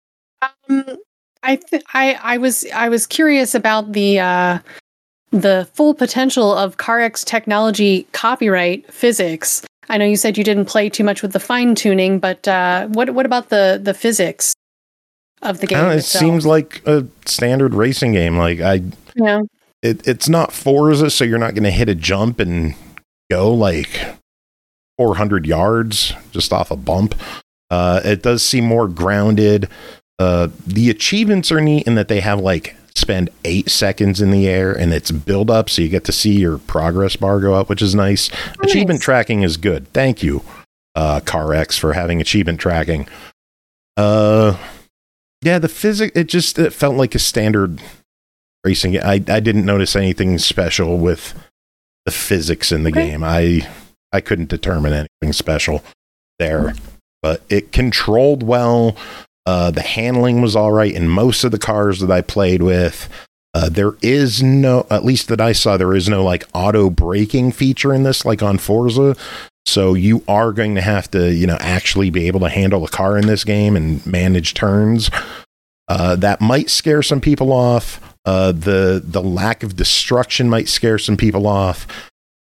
I was curious about the full potential of CarX technology copyright physics. I know you said you didn't play too much with the fine tuning, but what about the physics of the game? It itself? seems like a standard racing game. Like it's not Forza, so you're not going to hit a jump and go like 400 yards just off a bump. It does seem more grounded. The achievements are neat in that they have like spend 8 seconds in the air and it's build up, so you get to see your progress bar go up, which is nice. Achievement tracking is good. Thank you, CarX, for having achievement tracking. Yeah, the physics, it felt like a standard racing. I didn't notice anything special with the physics in the game. I couldn't determine anything special there, but it controlled well. The handling was all right in most of the cars that I played with. There is no, at least that I saw, there is no like auto braking feature in this, like on Forza. So you are going to have to, actually be able to handle the car in this game and manage turns. That might scare some people off. The lack of destruction might scare some people off.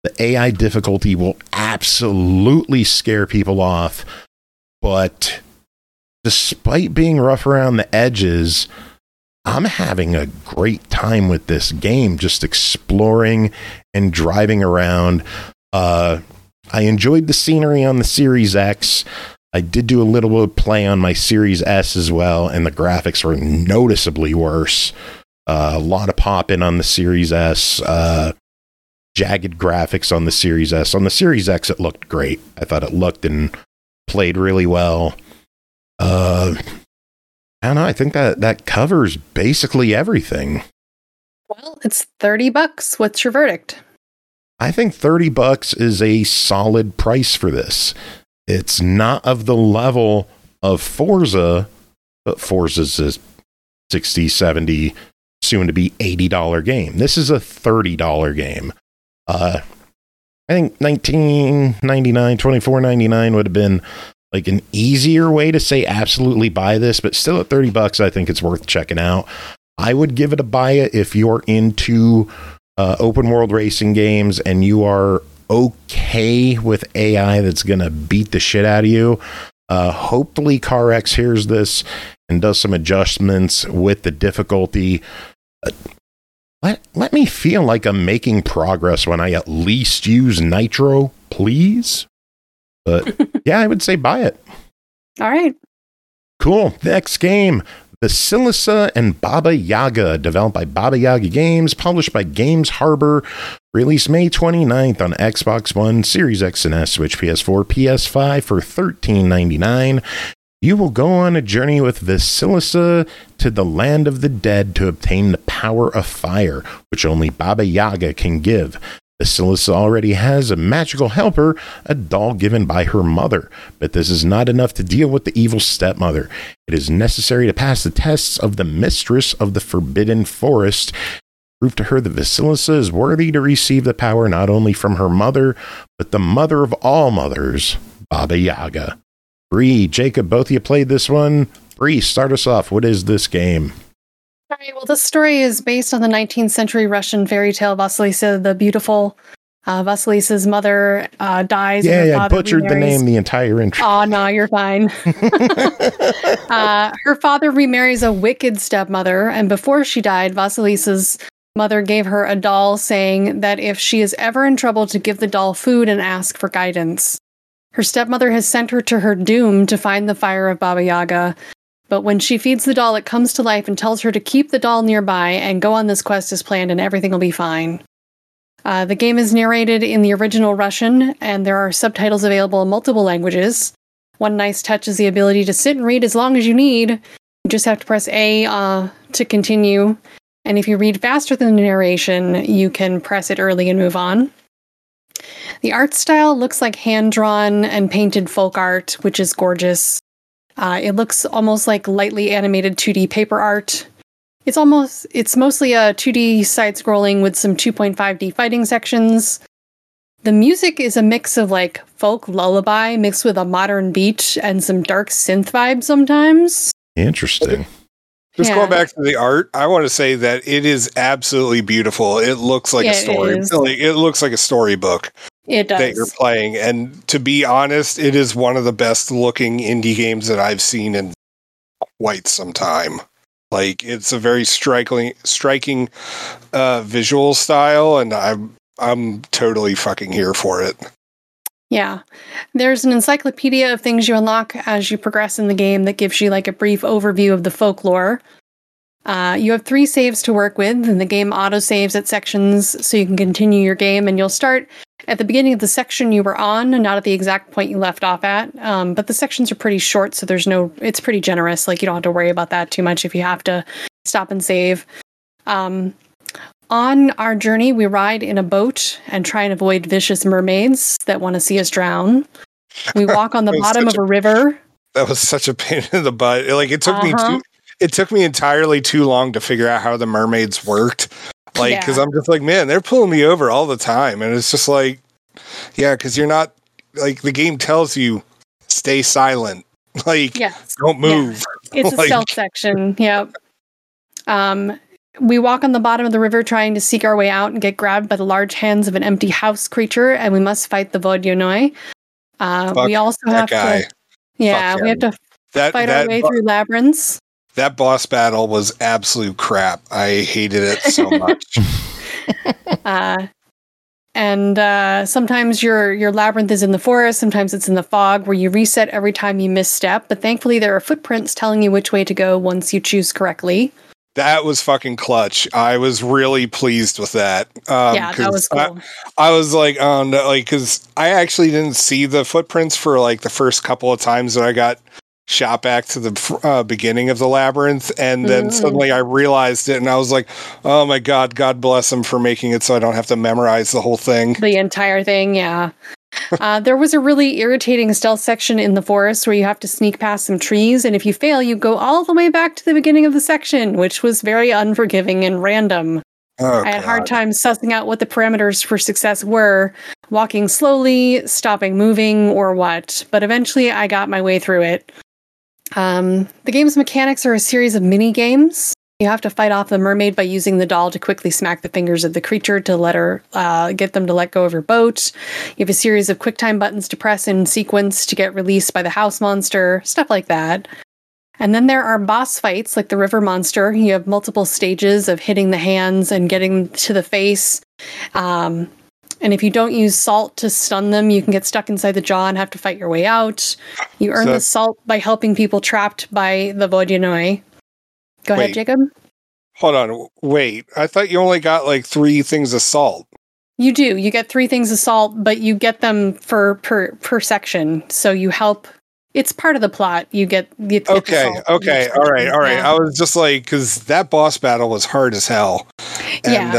The AI difficulty will absolutely scare people off, but despite being rough around the edges, I'm having a great time with this game, just exploring and driving around. I enjoyed the scenery on the Series X. I did do a little bit of play on my Series S as well, and the graphics were noticeably worse. A lot of pop-in on the Series S. Jagged graphics on the Series S. On the Series X, it looked great. I thought it looked and played really well. I don't know. I think that covers basically everything. Well, it's $30. What's your verdict? I think $30 is a solid price for this. It's not of the level of Forza, but Forza's a $60, $70, soon to be $80 game. This is a $30 game. I think $19.99, $24.99 would have been like an easier way to say absolutely buy this, but still at $30, I think it's worth checking out. I would give it a buy it if you're into open world racing games and you are okay with AI that's going to beat the shit out of you. Hopefully CarX hears this and does some adjustments with the difficulty. Let me feel like I'm making progress when I at least use Nitro, please. But yeah, I would say buy it. All right. Cool. Next game, Vasilisa and Baba Yaga, developed by Baba Yaga Games, published by Games Harbor, released May 29th on Xbox One, Series X and S, Switch, PS4, PS5 for $13.99. You will go on a journey with Vasilisa to the land of the dead to obtain the power of fire, which only Baba Yaga can give. Vasilisa already has a magical helper, a doll given by her mother, but this is not enough to deal with the evil stepmother. It is necessary to pass the tests of the mistress of the Forbidden Forest. Prove to her that Vasilisa is worthy to receive the power not only from her mother, but the mother of all mothers, Baba Yaga. Bree, Jacob, both of you played this one. Bree, start us off. What is this game? All right. Well, this story is based on the 19th century Russian fairy tale Vasilisa the Beautiful. Vasilisa's mother dies. Yeah, and her I father butchered the name the entire intro. Oh, no, you're fine. Her father remarries a wicked stepmother, and before she died, Vasilisa's mother gave her a doll, saying that if she is ever in trouble, to give the doll food and ask for guidance. Her stepmother has sent her to her doom to find the fire of Baba Yaga. But when she feeds the doll, it comes to life and tells her to keep the doll nearby and go on this quest as planned, and everything will be fine. The game is narrated in the original Russian, and there are subtitles available in multiple languages. One nice touch is the ability to sit and read as long as you need. You just have to press A to continue. And if you read faster than the narration, you can press it early and move on. The art style looks like hand-drawn and painted folk art, which is gorgeous. It looks almost like lightly animated 2D paper art. It's mostly a 2D side-scrolling with some 2.5D fighting sections. The music is a mix of like folk lullaby mixed with a modern beat and some dark synth vibes sometimes. Interesting. Just going back to the art, I want to say that it is absolutely beautiful. It looks like a story. It looks like a storybook. It does. That you're playing. And to be honest, it is one of the best looking indie games that I've seen in quite some time. Like, it's a very striking visual style, and I'm totally fucking here for it. Yeah. There's an encyclopedia of things you unlock as you progress in the game that gives you like a brief overview of the folklore. You have 3 saves to work with, and the game auto-saves at sections so you can continue your game, and you'll start at the beginning of the section you were on, and not at the exact point you left off at. But the sections are pretty short, so it's pretty generous. Like, you don't have to worry about that too much if you have to stop and save. On our journey, we ride in a boat and try and avoid vicious mermaids that want to see us drown. We walk on the bottom of a river. That was such a pain in the butt. Like, it took me entirely too long to figure out how the mermaids worked. Like, because I'm just like, man, they're pulling me over all the time. And it's just like, yeah, because you're not, like, the game tells you, stay silent. Like, don't move. Yeah. It's a stealth section. Yep. We walk on the bottom of the river trying to seek our way out and get grabbed by the large hands of an empty house creature, and we must fight the Vodyanoi. We also have guy. to... Yeah, Fuck we have him. to fight our way through labyrinths. That boss battle was absolute crap. I hated it so much. And sometimes your labyrinth is in the forest, sometimes it's in the fog, where you reset every time you misstep, but thankfully there are footprints telling you which way to go once you choose correctly. That was fucking clutch. I was really pleased with that. Yeah, that was cool. I was like, oh no, like, because I actually didn't see the footprints for like the first couple of times that I got shot back to the beginning of the labyrinth, and then suddenly I realized it, and I was like, oh my god, God bless him for making it so I don't have to memorize the whole thing. The entire thing, yeah. There was a really irritating stealth section in the forest where you have to sneak past some trees, and if you fail, you go all the way back to the beginning of the section, which was very unforgiving and random. I had a hard time sussing out what the parameters for success were, walking slowly, stopping moving, or what, but eventually I got my way through it. The game's mechanics are a series of mini-games. You have to fight off the mermaid by using the doll to quickly smack the fingers of the creature to let her get them to let go of her boat. You have a series of QuickTime buttons to press in sequence to get released by the house monster, stuff like that. And then there are boss fights like the river monster. You have multiple stages of hitting the hands and getting to the face. And if you don't use salt to stun them, you can get stuck inside the jaw and have to fight your way out. You earn the salt by helping people trapped by the Vodyanoi. Go ahead, Jacob. Hold on. Wait. I thought you only got like 3 things of salt. You do. You get 3 things of salt, but you get them per section. So you help. It's part of the plot. You get Okay. All right. Yeah. I was just like, because that boss battle was hard as hell. And,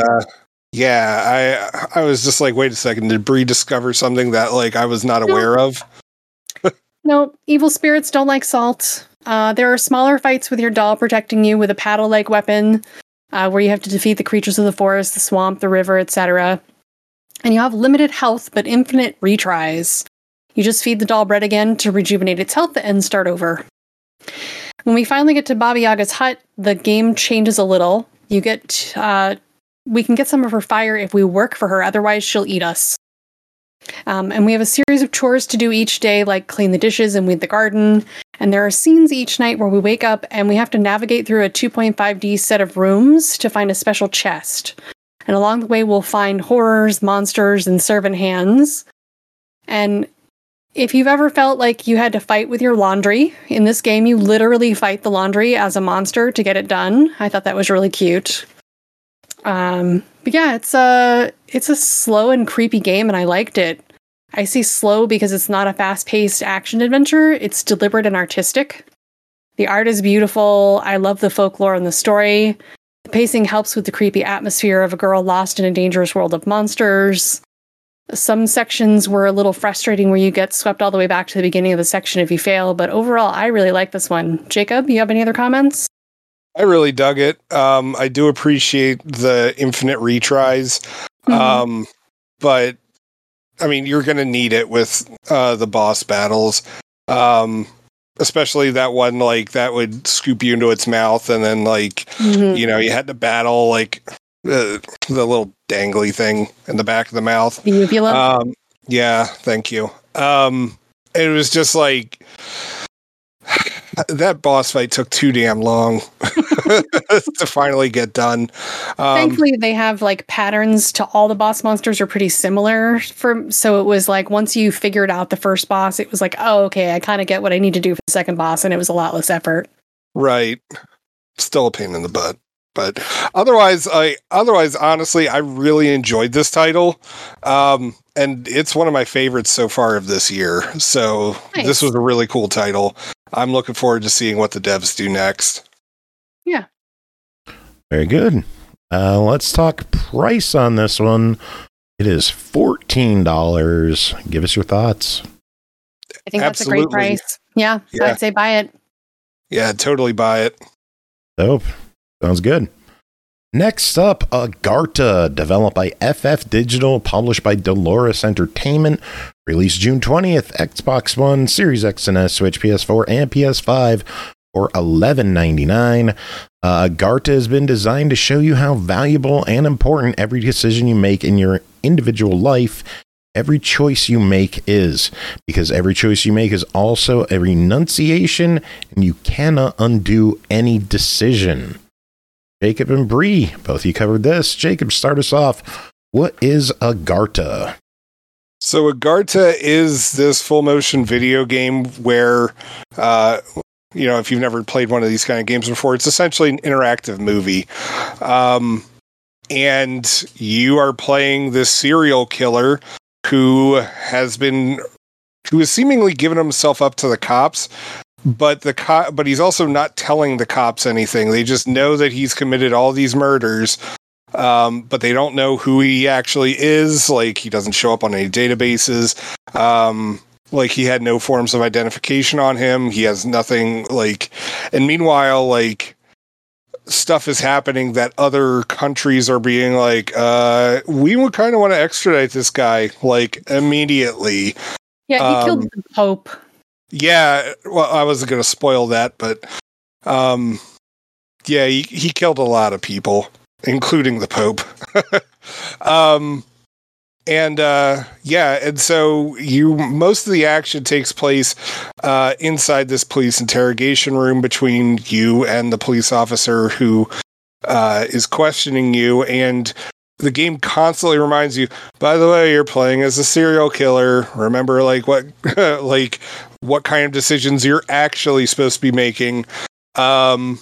I was just like, wait a second, did Bree discover something that like I was not aware of? No, evil spirits don't like salt. There are smaller fights with your doll protecting you with a paddle-like weapon, where you have to defeat the creatures of the forest, the swamp, the river, etc. And you have limited health, but infinite retries. You just feed the doll bread again to rejuvenate its health and start over. When we finally get to Baba Yaga's hut, the game changes a little. You get... we can get some of her fire if we work for her, otherwise she'll eat us. And we have a series of chores to do each day, like clean the dishes and weed the garden. And there are scenes each night where we wake up and we have to navigate through a 2.5D set of rooms to find a special chest. And along the way, we'll find horrors, monsters, and servant hands. And if you've ever felt like you had to fight with your laundry, in this game, you literally fight the laundry as a monster to get it done. I thought that was really cute. But yeah, it's a slow and creepy game, and I liked it. I say slow because it's not a fast-paced action adventure. It's deliberate and artistic. The art is beautiful. I love the folklore and the story. The pacing helps with the creepy atmosphere of a girl lost in a dangerous world of monsters. Some sections were a little frustrating where you get swept all the way back to the beginning of the section if you fail, but overall, I really like this one. Jacob, you have any other comments? I really dug it. I do appreciate the infinite retries. But I mean, you're going to need it with the boss battles. Especially that one, like, that would scoop you into its mouth, and then, like, you know, you had to battle, like, the little dangly thing in the back of the mouth. The uvula? Yeah, thank you. It was just like... that boss fight took too damn long to finally get done. Thankfully, they have like patterns to all the boss monsters are pretty similar. So it was like once you figured out the first boss, it was like, oh, okay, I kind of get what I need to do for the second boss, and it was a lot less effort. Right. Still a pain in the butt. But otherwise, honestly, I really enjoyed this title. And it's one of my favorites so far of this year. So nice. This was a really cool title. I'm looking forward to seeing what the devs do next. Yeah. Very good. Let's talk price on this one. It is $14. Give us your thoughts. I think that's a great price. Yeah, I'd say buy it. Yeah, totally buy it. Dope. Sounds good. Next up, Agartha, developed by FF Digital, published by Dolores Entertainment, released June 20th, Xbox One, Series X and S, Switch, PS4, and PS5, for $11.99. Garta has been designed to show you how valuable and important every decision you make in your individual life, every choice you make is, because every choice you make is also a renunciation, and you cannot undo any decision. Jacob and Bree, both of you covered this. Jacob, start us off. What is a Garta? So a Garta is this full motion video game where, if you've never played one of these kind of games before, it's essentially an interactive movie. And you are playing this serial killer who has seemingly given himself up to the cops, but he's also not telling the cops anything. They just know that he's committed all these murders, but they don't know who he actually is. Like, he doesn't show up on any databases. Like, he had no forms of identification on him. He has nothing, and meanwhile, stuff is happening that other countries are being like, we would kind of want to extradite this guy, immediately. Yeah, he killed the Pope. Yeah, well, I wasn't going to spoil that, but he killed a lot of people, including the Pope. And so most of the action takes place inside this police interrogation room between you and the police officer who is questioning you, and the game constantly reminds you, by the way, you're playing as a serial killer. Remember, what what kind of decisions you're actually supposed to be making. And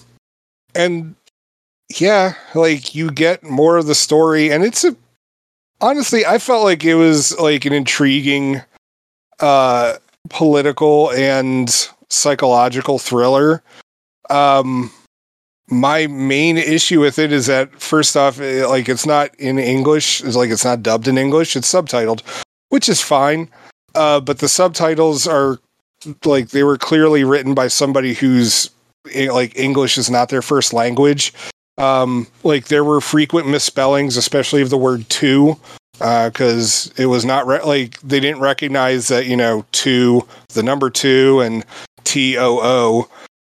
yeah, you get more of the story, and honestly, I felt like it was an intriguing political and psychological thriller. My main issue with it is that, first off, it's not in English. It's not dubbed in English. It's subtitled, which is fine. But the subtitles are they were clearly written by somebody who's English is not their first language. There were frequent misspellings, especially of the word "to," because it was not they didn't recognize that, two, the number two, and TOO.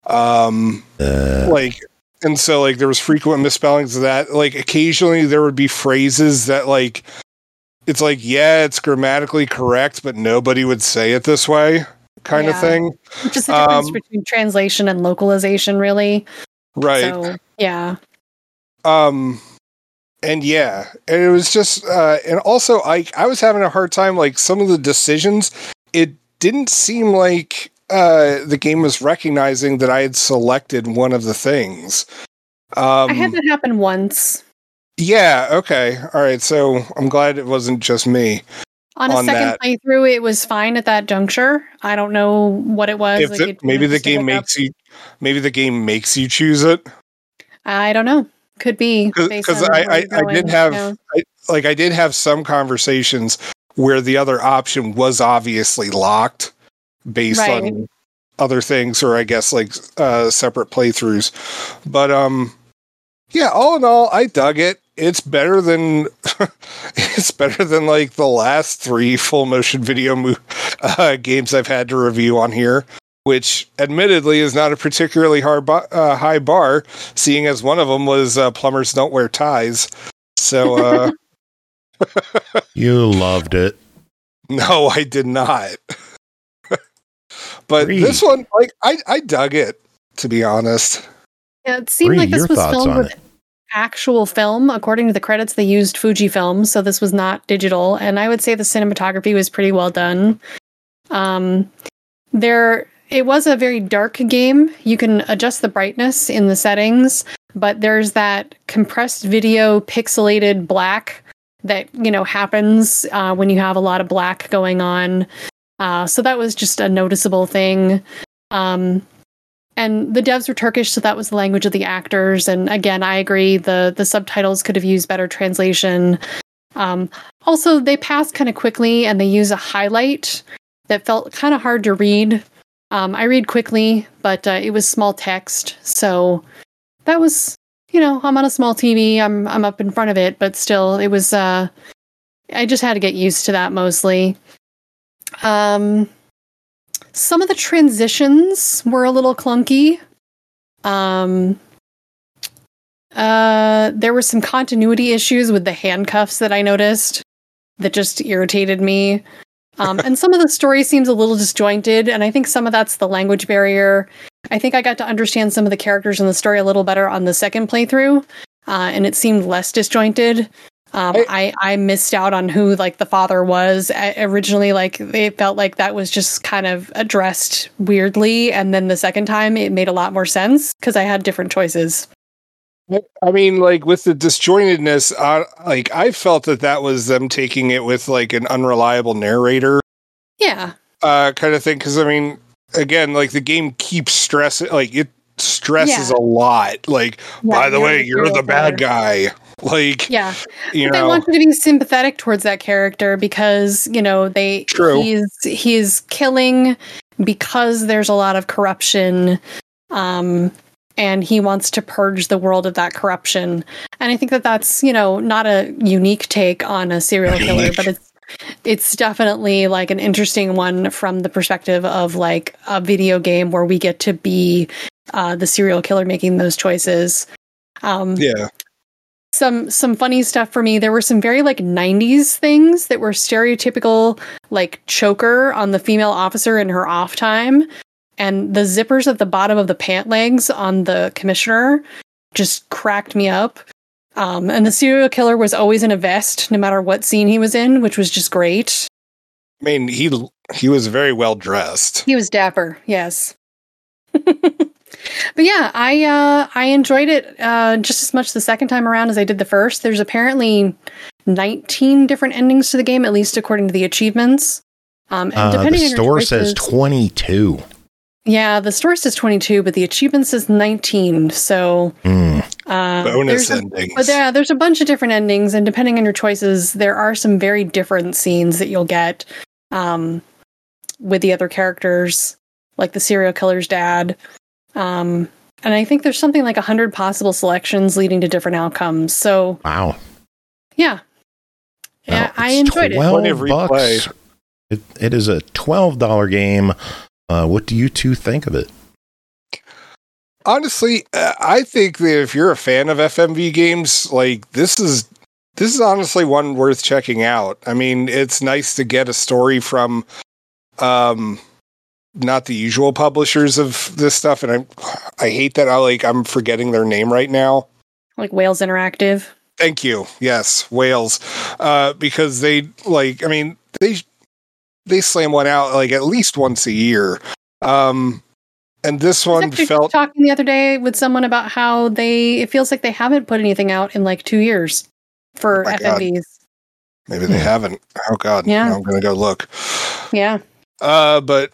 And so there was frequent misspellings of that. Occasionally there would be phrases that it's it's grammatically correct, but nobody would say it this way, kind of thing. Just the difference between translation and localization, really. Right. So, yeah. And it was just, and also I was having a hard time, some of the decisions, it didn't seem like the game was recognizing that I had selected one of the things. I had that happen once. Yeah, okay. All right, so I'm glad it wasn't just me. On a second playthrough, it was fine at that juncture. I don't know what it was. Maybe the game makes you choose it. I don't know. Could be, because I did have some conversations where the other option was obviously locked based on other things, or I guess separate playthroughs. But all in all, I dug it. It's better than the last 3 full motion video games I've had to review on here, which admittedly is not a particularly high bar, seeing as one of them was Plumbers Don't Wear Ties. So you loved it. No, I did not. But this one, I dug it, to be honest. Yeah, it seemed like this was filmed with actual film. According to the credits, they used Fujifilm, so this was not digital. And I would say the cinematography was pretty well done. It was a very dark game. You can adjust the brightness in the settings, but there's that compressed video pixelated black that, happens when you have a lot of black going on. So that was just a noticeable thing. And the devs were Turkish, so that was the language of the actors. And again, I agree, the subtitles could have used better translation. Also, they passed kind of quickly, and they use a highlight that felt kind of hard to read. I read quickly, but it was small text. So that was, I'm on a small TV. I'm up in front of it, but still, it was, I just had to get used to that mostly. Some of the transitions were a little clunky. There were some continuity issues with the handcuffs that I noticed that just irritated me. And some of the story seems a little disjointed, and I think some of that's the language barrier. I think I got to understand some of the characters in the story a little better on the second playthrough, and it seemed less disjointed. I missed out on who like the father was originally. Like it felt like that was just kind of addressed weirdly, and then the second time it made a lot more sense because I had different choices. I mean, like with the disjointedness, like I felt that was them taking it with like an unreliable narrator, Yeah. kind of thing. Because I mean, again, like the game keeps stressing, like it stresses a lot. Like, by the way, you're the bad guy. Like, Yeah. you But they know, want you to be sympathetic towards that character because, you know, True. he's killing because there's a lot of corruption. And he wants to purge the world of that corruption. And I think that's, you know, not a unique take on a serial killer, but it's definitely like an interesting one from the perspective of like a video game where we get to be the serial killer making those choices. yeah. Some funny stuff for me. There were some very like 90s things that were stereotypical, like choker on the female officer in her off time. And the zippers at the bottom of the pant legs on the commissioner just cracked me up. And the serial killer was always in a vest, no matter what scene he was in, which was just great. I mean, he was very well dressed. He was dapper, yes. But yeah, I enjoyed it just as much the second time around as I did the first. There's apparently 19 different endings to the game, at least according to the achievements. And depending the on your store choices, says 22. Yeah, the store says 22, but the achievement says 19. So Bonus endings. But yeah, there's a bunch of different endings, and depending on your choices, there are some very different scenes that you'll get with the other characters, like the serial killer's dad. And I think there's something like 100 possible selections leading to different outcomes. So Wow. yeah, Well, I it's enjoyed it. Plenty of $12. replay. It is a $12 game. What do you two think of it? Honestly, I think that if you're a fan of FMV games, like this is honestly one worth checking out. I mean, it's nice to get a story from not the usual publishers of this stuff, and I hate that I'm forgetting their name right now. Like Wales Interactive. Thank you. Yes, Wales, because they slam one out like at least once a year. And this I was one actually felt talking the other day with someone about how it feels like they haven't put anything out in like 2 year for Oh my God. FMVs. maybe they haven't. Oh God, Yeah. Now I'm gonna go look. Yeah. But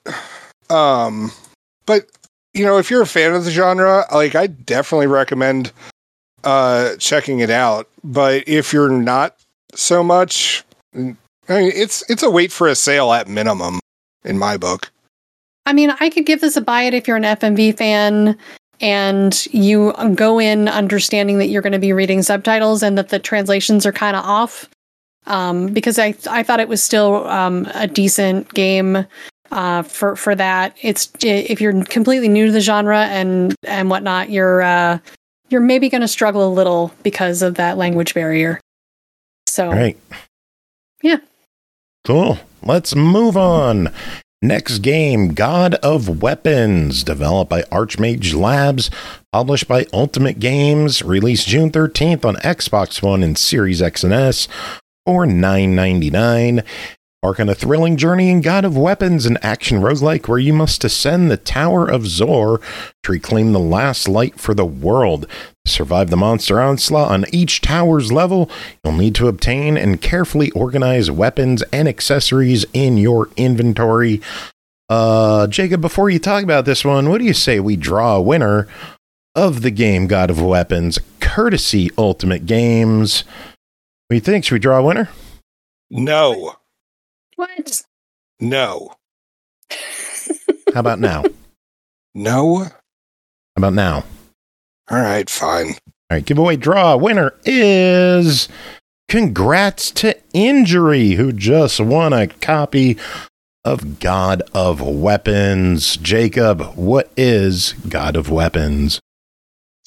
you know, if you're a fan of the genre, like I definitely recommend checking it out. But if you're not so much, I mean, it's a wait for a sale at minimum in my book. I mean, I could give this a buy it if you're an FMV fan and you go in understanding that you're going to be reading subtitles and that the translations are kind of off. Because I thought it was still a decent game for that. It's if you're completely new to the genre and whatnot, you're maybe going to struggle a little because of that language barrier. So, All right. Yeah. Cool. Let's move on. Next game, God of Weapons, developed by Archmage Labs, published by Ultimate Games, released June 13th on Xbox One and Series X and S for $9.99. Embark on a thrilling journey in God of Weapons, an action roguelike where you must ascend the Tower of Zor to reclaim the last light for the world. To survive the monster onslaught on each tower's level, you'll need to obtain and carefully organize weapons and accessories in your inventory. Jacob, before you talk about this one, what do you say we draw a winner of the game God of Weapons, courtesy Ultimate Games? What do you think? Should we draw a winner? No. What? No. How about now? No? How about now? All right, fine. All right, giveaway draw. Winner is congrats to Injury, who just won a copy of God of Weapons. Jacob, what is God of Weapons?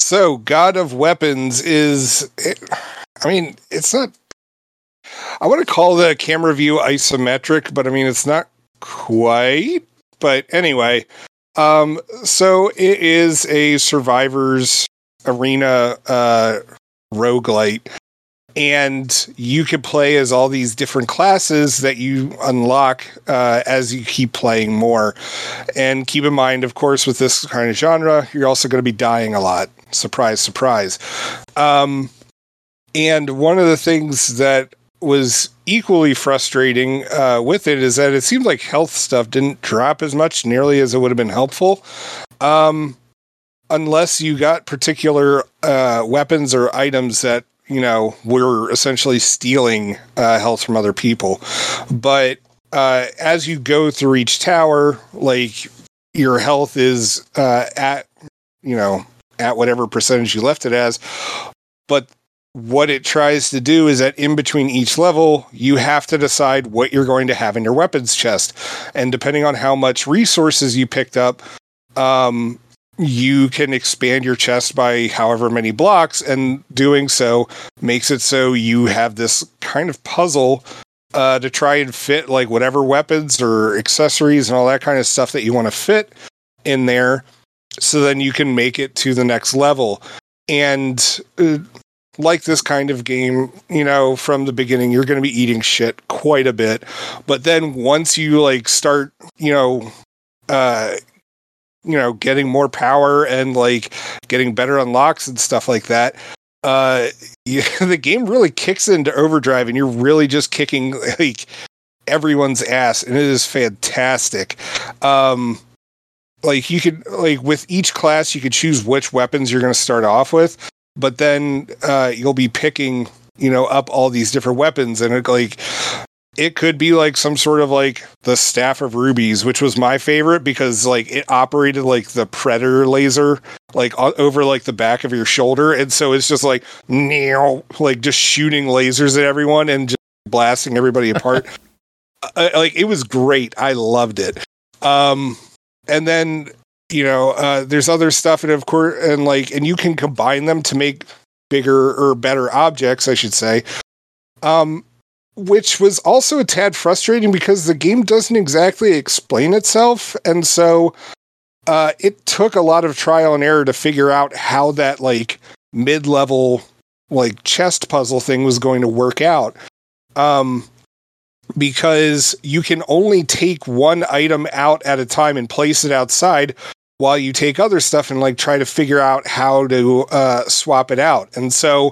So God of Weapons is, it's not, I want to call the camera view isometric, but I mean, it's not quite, but anyway, so it is a Survivor's Arena, roguelite, and you can play as all these different classes that you unlock as you keep playing more. And keep in mind, of course, with this kind of genre, you're also going to be dying a lot. Surprise, surprise. And one of the things that was equally frustrating with it is that it seemed like health stuff didn't drop as much nearly as it would have been helpful. Unless you got particular weapons or items that, were essentially stealing health from other people. But as you go through each tower, like, your health is at whatever percentage you left it as. But what it tries to do is that in between each level, you have to decide what you're going to have in your weapons chest. And depending on how much resources you picked up, you can expand your chest by however many blocks, and doing so makes it so you have this kind of puzzle to try and fit like whatever weapons or accessories and all that kind of stuff that you want to fit in there, so then you can make it to the next level. And like this kind of game, from the beginning, you're going to be eating shit quite a bit. But then once you like start, getting more power and like getting better unlocks and stuff like that, the game really kicks into overdrive, and you're really just kicking like everyone's ass, and it is fantastic. Like you could, like with each class, you could choose which weapons you're going to start off with, but then you'll be picking, up all these different weapons, and it could be like some sort of like the Staff of Rubies, which was my favorite because like it operated like the Predator laser, like over like the back of your shoulder. And so it's just like, like just shooting lasers at everyone and just blasting everybody apart. Like it was great. I loved it. And then, there's other stuff, and of course, and you can combine them to make bigger or better objects, I should say. Which was also a tad frustrating because the game doesn't exactly explain itself. And so it took a lot of trial and error to figure out how that like mid-level like chest puzzle thing was going to work out. Because you can only take one item out at a time and place it outside while you take other stuff and like try to figure out how to swap it out. And so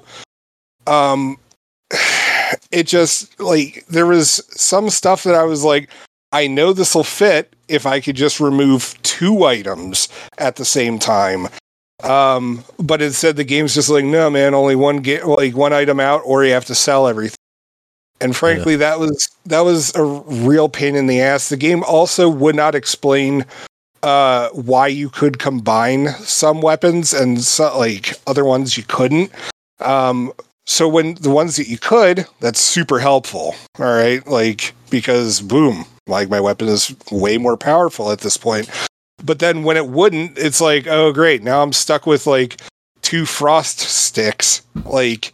it just like there was some stuff that I was like, I know this will fit if I could just remove 2 items at the same time. But instead the game's just like, no man, only one item out, or you have to sell everything. And frankly, that was a real pain in the ass. The game also would not explain why you could combine some weapons and like other ones you couldn't. So when the ones that you could, that's super helpful. All right. Like, because boom, like my weapon is way more powerful at this point. But then when it wouldn't, it's like, oh great. Now I'm stuck with like 2 frost sticks. Like,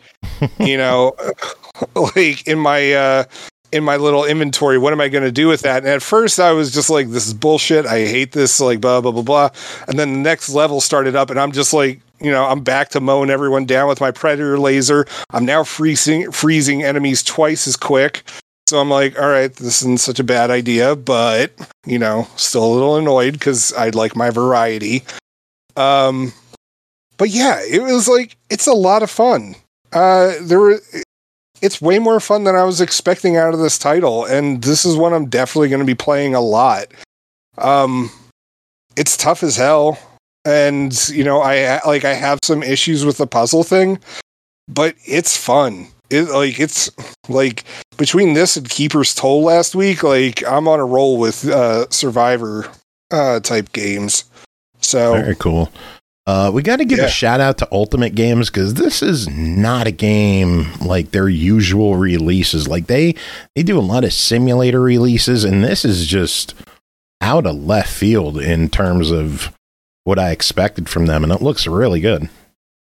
like in my little inventory, what am I going to do with that? And at first I was just like, this is bullshit. I hate this, like blah, blah, blah, blah. And then the next level started up and I'm just like, I'm back to mowing everyone down with my Predator laser. I'm now freezing enemies twice as quick. So I'm like, all right, this isn't such a bad idea, but, still a little annoyed because I'd like my variety. But yeah, it was like, it's a lot of fun. It's way more fun than I was expecting out of this title. And this is one I'm definitely going to be playing a lot. It's tough as hell. And, I have some issues with the puzzle thing, but it's fun. It's like between this and Keeper's Toll last week, like I'm on a roll with Survivor type games. So very cool. We got to give a shout out to Ultimate Games because this is not a game like their usual releases. Like they do a lot of simulator releases, and this is just out of left field in terms of what I expected from them, and it looks really good.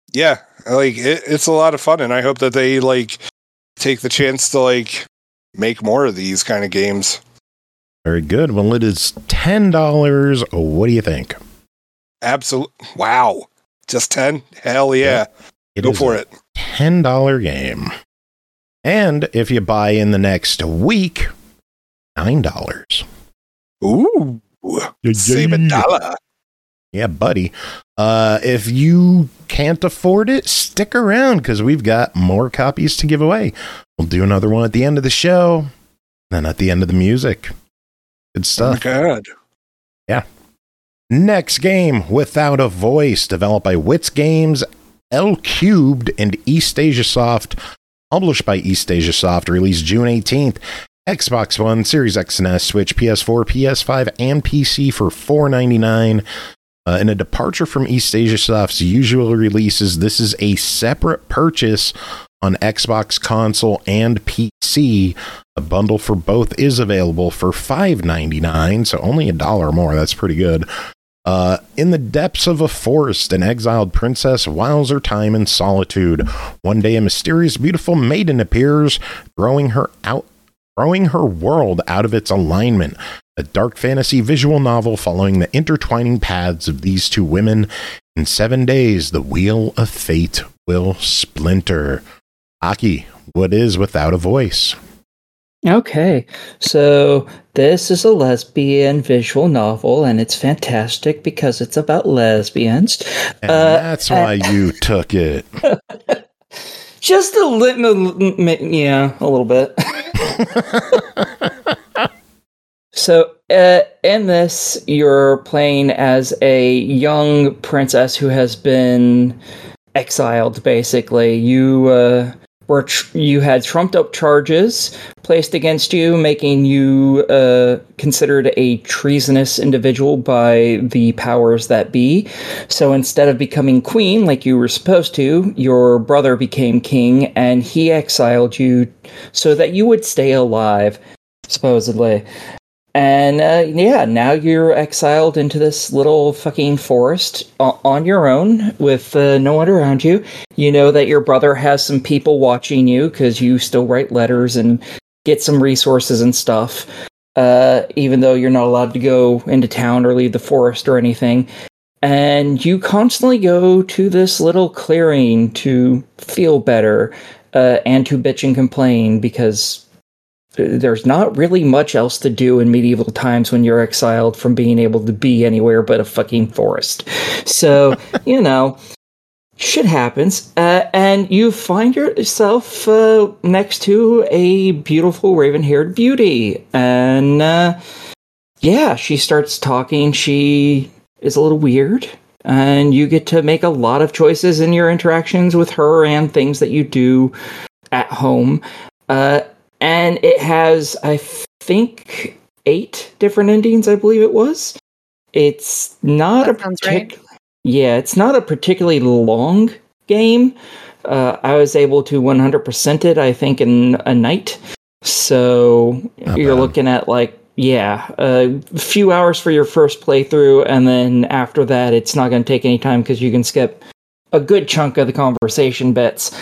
Yeah, like it's a lot of fun, and I hope that they like take the chance to like make more of these kind of games. Very good. Well, it is $10. What do you think? Absolutely. Wow. Just 10? Hell yeah. Go for it. $10 game. And if you buy in the next week, $9. Ooh. Save $1. Yeah, buddy. If you can't afford it, stick around because we've got more copies to give away. We'll do another one at the end of the show, then at the end of the music. Good stuff. Oh my God. Yeah. Next game, Without a Voice, developed by Wits Games, L Cubed, and East Asia Soft, published by East Asia Soft, released June 18th. Xbox One, Series X and S, Switch, PS4, PS5, and PC for $4.99. In a departure from East Asia Soft's usual releases, this is a separate purchase on Xbox console and PC. A bundle for both is available for $5.99, so only $1 more. That's pretty good. In the depths of a forest, an exiled princess whiles her time in solitude. One day, a mysterious, beautiful maiden appears, throwing her world out of its alignment. A dark fantasy visual novel following the intertwining paths of these two women. In 7 days, the wheel of fate will splinter. Aki, what is Without a Voice? Okay, so this is a lesbian visual novel, and it's fantastic because it's about lesbians. And that's why you took it. Just a little, yeah, a little bit. So, in this, you're playing as a young princess who has been exiled, basically. You had trumped up charges placed against you, making you considered a treasonous individual by the powers that be. So instead of becoming queen like you were supposed to, your brother became king, and he exiled you so that you would stay alive, supposedly. And now you're exiled into this little fucking forest on your own with no one around you. You know that your brother has some people watching you because you still write letters and get some resources and stuff, even though you're not allowed to go into town or leave the forest or anything. And you constantly go to this little clearing to feel better and to bitch and complain because there's not really much else to do in medieval times when you're exiled from being able to be anywhere but a fucking forest. So, shit happens. And you find yourself next to a beautiful raven-haired beauty. And, she starts talking. She is a little weird. And you get to make a lot of choices in your interactions with her and things that you do at home. And it has, I think, 8 different endings, I believe it was. It's not it's not a particularly long game. I was able to 100% it, I think, in a night. So you're looking at a few hours for your first playthrough, and then after that, it's not going to take any time because you can skip a good chunk of the conversation bits.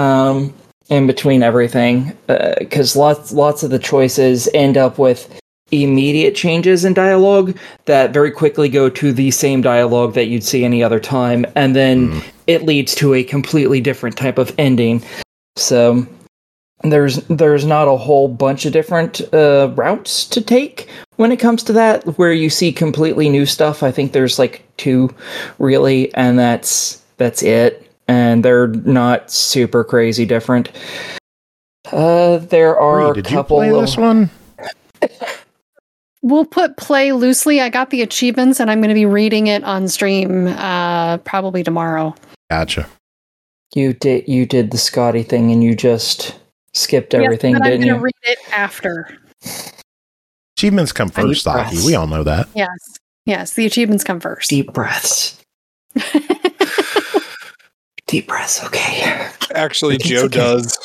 In between everything, because lots of the choices end up with immediate changes in dialogue that very quickly go to the same dialogue that you'd see any other time, and then it leads to a completely different type of ending. So there's not a whole bunch of different routes to take when it comes to that, where you see completely new stuff. I think there's 2 really, and that's it. And they're not super crazy different. There are Did a couple. You play this one? We'll put play loosely. I got the achievements, and I'm going to be reading it on stream probably tomorrow. Gotcha. You did the Scotty thing, and you just skipped everything, but didn't you? I'm going to read it after. Achievements come first, Aki. We all know that. Yes, the achievements come first. Deep breaths. Deep breaths, okay. Actually, Joe does.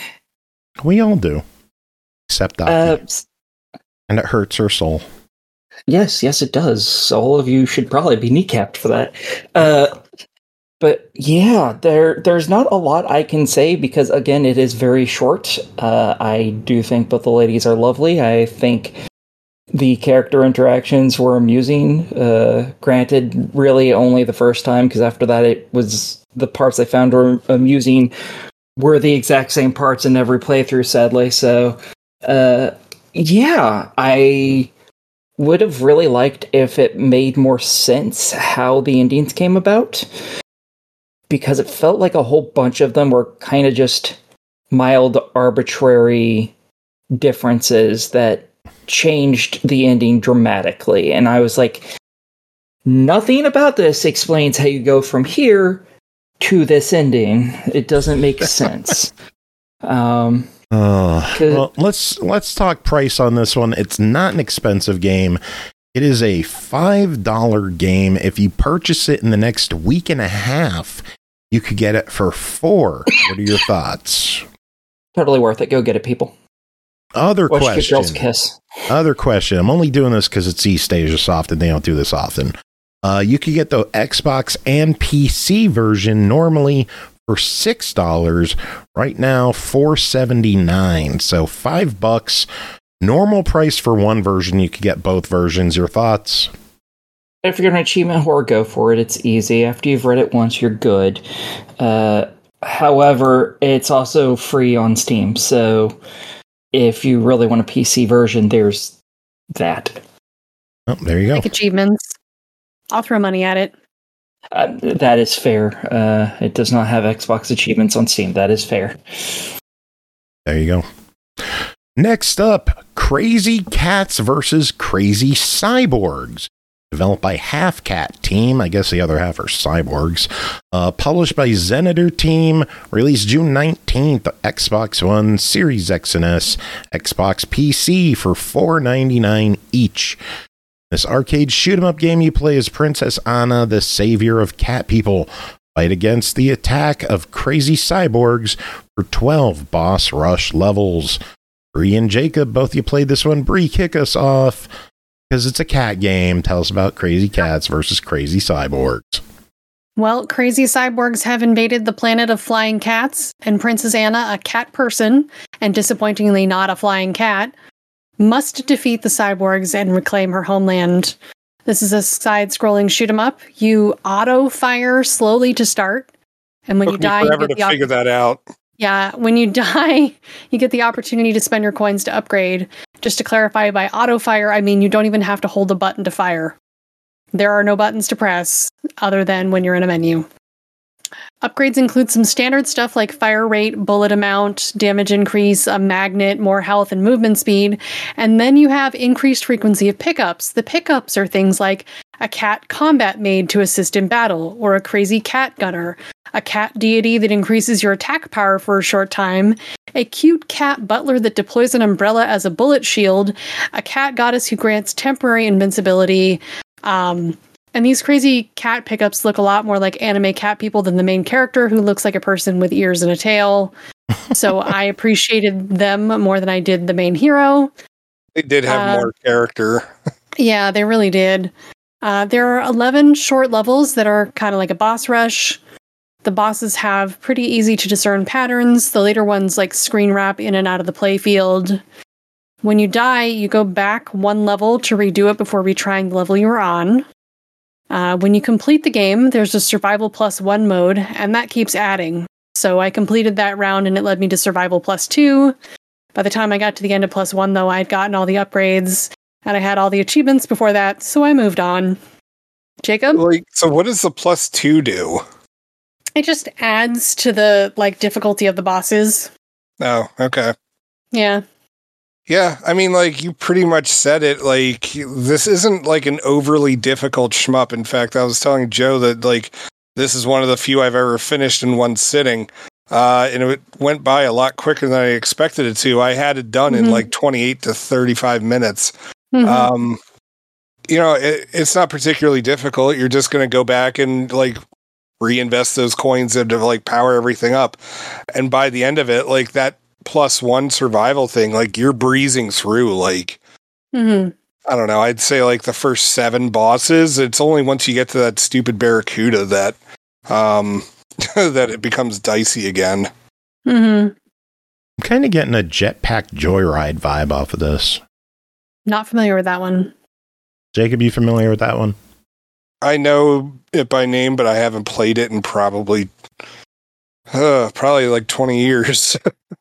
We all do. Except Aki. And it hurts her soul. Yes, it does. All of you should probably be kneecapped for that. But yeah, there's not a lot I can say because, again, it is very short. I do think both the ladies are lovely. I think the character interactions were amusing. Granted, really only the first time, because after that it was the parts I found were amusing were the exact same parts in every playthrough, sadly. So, yeah, I would have really liked if it made more sense how the endings came about, because it felt like a whole bunch of them were kind of just mild arbitrary differences that changed the ending dramatically. And I was like, nothing about this explains how you go from here to this ending. It doesn't make sense. Well, let's talk price on this one. It's not an expensive game. It is a $5 game. If you purchase it in the next week and a half, you could get it for $4. What are your thoughts? Totally worth it. Go get it, people. Other Watch question. Girls Kiss. Other question. I'm only doing this because it's East Asia Soft and they don't do this often. You could get the Xbox and PC version normally for $6. Right now, $4.79. So $5. Normal price for one version. You could get both versions. Your thoughts? If you're an achievement whore, go for it. It's easy. After you've read it once, you're good. However, it's also free on Steam. So if you really want a PC version, there's that. Oh, there you go. Like achievements. I'll throw money at it. That is fair. It does not have Xbox achievements on Steam. That is fair. There you go. Next up, Crazy Cats versus Crazy Cyborgs. Developed by Half Cat Team. I guess the other half are cyborgs. Published by Zeniter Team. Released June 19th. Xbox One, Series X and S, Xbox PC for $4.99 each. This arcade shoot-'em-up game you play as Princess Anna, the savior of cat people. Fight against the attack of crazy cyborgs for 12 boss rush levels. Bree and Jacob, both you played this one. Bree, kick us off, because it's a cat game. Tell us about Crazy Cats versus Crazy Cyborgs. Well, crazy cyborgs have invaded the planet of flying cats, and Princess Anna, a cat person, and disappointingly not a flying cat, must defeat the cyborgs and reclaim her homeland. This is a side-scrolling shoot-'em-up. You auto-fire slowly to start, and when you die, you forever get to figure that out. Yeah, when you die, you get the opportunity to spend your coins to upgrade. Just to clarify, by auto-fire, I mean you don't even have to hold a button to fire. There are no buttons to press, other than when you're in a menu. Upgrades include some standard stuff like fire rate, bullet amount, damage increase, a magnet, more health, and movement speed. And then you have increased frequency of pickups. The pickups are things like a cat combat maid to assist in battle, or a crazy cat gunner, a cat deity that increases your attack power for a short time, a cute cat butler that deploys an umbrella as a bullet shield, a cat goddess who grants temporary invincibility. And these crazy cat pickups look a lot more like anime cat people than the main character, who looks like a person with ears and a tail. So I appreciated them more than I did the main hero. They did have more character. Yeah, they really did. There are 11 short levels that are kind of like a boss rush. The bosses have pretty easy to discern patterns. The later ones like screen wrap in and out of the playfield. When you die, you go back one level to redo it before retrying the level you were on. When you complete the game, there's a Survival Plus 1 mode, and that keeps adding. So I completed that round, and it led me to Survival Plus 2. By the time I got to the end of Plus 1, though, I had gotten all the upgrades, and I had all the achievements before that, so I moved on. Jacob? So what does the Plus 2 do? It just adds to the, difficulty of the bosses. Oh, okay. Yeah. Yeah, I mean, you pretty much said it. This isn't, an overly difficult shmup. In fact, I was telling Joe that, this is one of the few I've ever finished in one sitting. And it went by a lot quicker than I expected it to. I had it done in, 28 to 35 minutes. Mm-hmm. It's not particularly difficult. You're just going to go back and, reinvest those coins into, power everything up. And by the end of it, that +1 survival thing, you're breezing through, I don't know. I'd say like the first 7 bosses. It's only once you get to that stupid Barracuda that that it becomes dicey again. Mm-hmm. I'm kind of getting a Jetpack Joyride vibe off of this. Not familiar with that one. Jacob, you familiar with that one? I know it by name, but I haven't played it in probably like 20 years.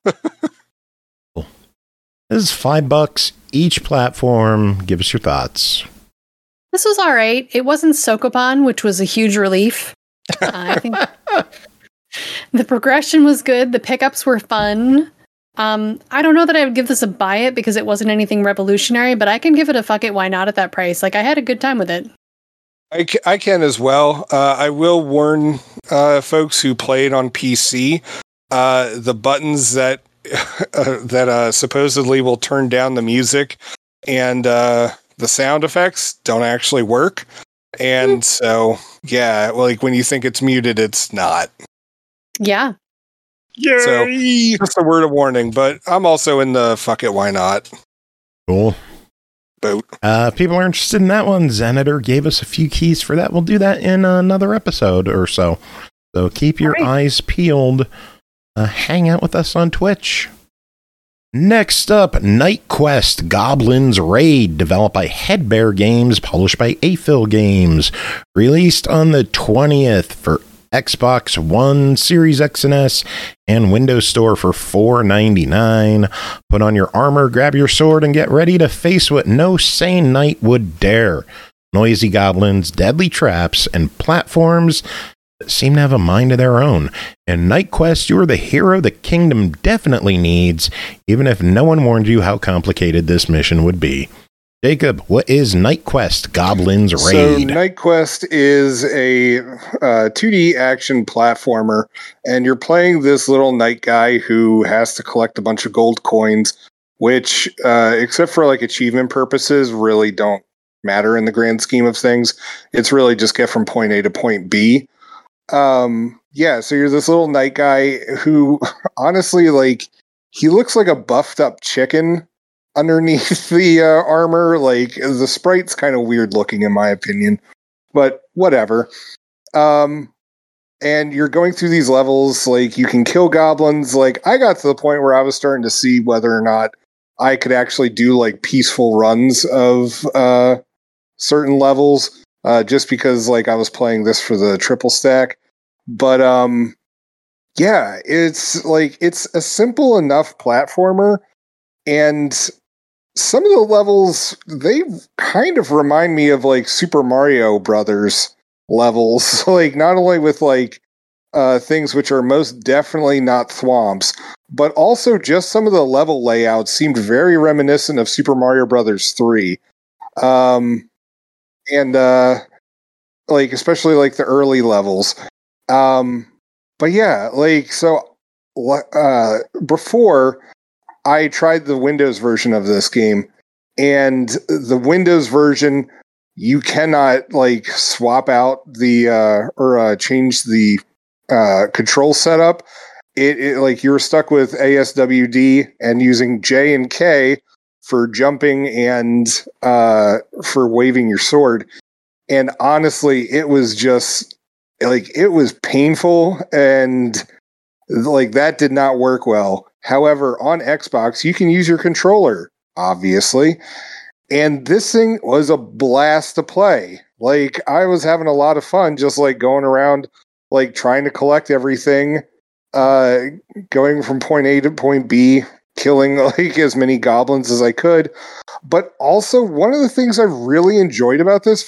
Cool. This is $5 each platform. Give us your thoughts. This was all right. It wasn't Sokoban, which was a huge relief. I think the progression was good. The pickups were fun. I don't know that I would give this a buy it because it wasn't anything revolutionary, but I can give it a fuck it, why not at that price. Like, I had a good time with it. I can as well. I will warn folks who play it on PC, the buttons that supposedly will turn down the music and the sound effects don't actually work. And so, yeah, like when you think it's muted, it's not. Yeah. Yay! So, just a word of warning, but I'm also in the fuck it, why not? Cool. Boat. If people are interested in that one, Xanator gave us a few keys for that. We'll do that in another episode or so. So keep your eyes peeled. Hang out with us on Twitch. Next up, Night Quest Goblins Raid, developed by Headbear Games, published by Aphil Games. Released on the 20th for Xbox One, Series X and S, and Windows Store for $4.99. Put on your armor, grab your sword, and get ready to face what no sane knight would dare. Noisy goblins, deadly traps, and platforms that seem to have a mind of their own. In Night Quest, you're the hero the kingdom definitely needs, even if no one warned you how complicated this mission would be. Jacob, what is Night Quest Goblins Raid? So Night Quest is a 2D action platformer, and you're playing this little knight guy who has to collect a bunch of gold coins, which, except for like achievement purposes, really don't matter in the grand scheme of things. It's really just get from point A to point B. Yeah, so you're this little knight guy who, honestly, like, he looks like a buffed up chicken underneath the armor. Like, the sprite's kind of weird looking in my opinion, but whatever. And you're going through these levels, like, you can kill goblins. Like, I got to the point where I was starting to see whether or not I could actually do, like, peaceful runs of certain levels, just because, like, I was playing this for the triple stack. But, yeah, it's, like, it's a simple enough platformer, and some of the levels, they kind of remind me of, like, Super Mario Brothers levels. Like, not only with, like, things which are most definitely not thwomps, but also just some of the level layouts seemed very reminiscent of Super Mario Brothers 3. Like, especially, like, the early levels. But yeah, like, so, before I tried the Windows version of this game, and the Windows version, you cannot, like, swap out the, or change the, control setup. It like, you're stuck with ASWD and using J and K for jumping and, for waving your sword. And honestly, it was just, like, it was painful, and, like, that did not work well. However, on Xbox, you can use your controller, obviously, and this thing was a blast to play. Like, I was having a lot of fun just, like, going around, like, trying to collect everything, going from point A to point B, killing, like, as many goblins as I could. But also, one of the things I really enjoyed about this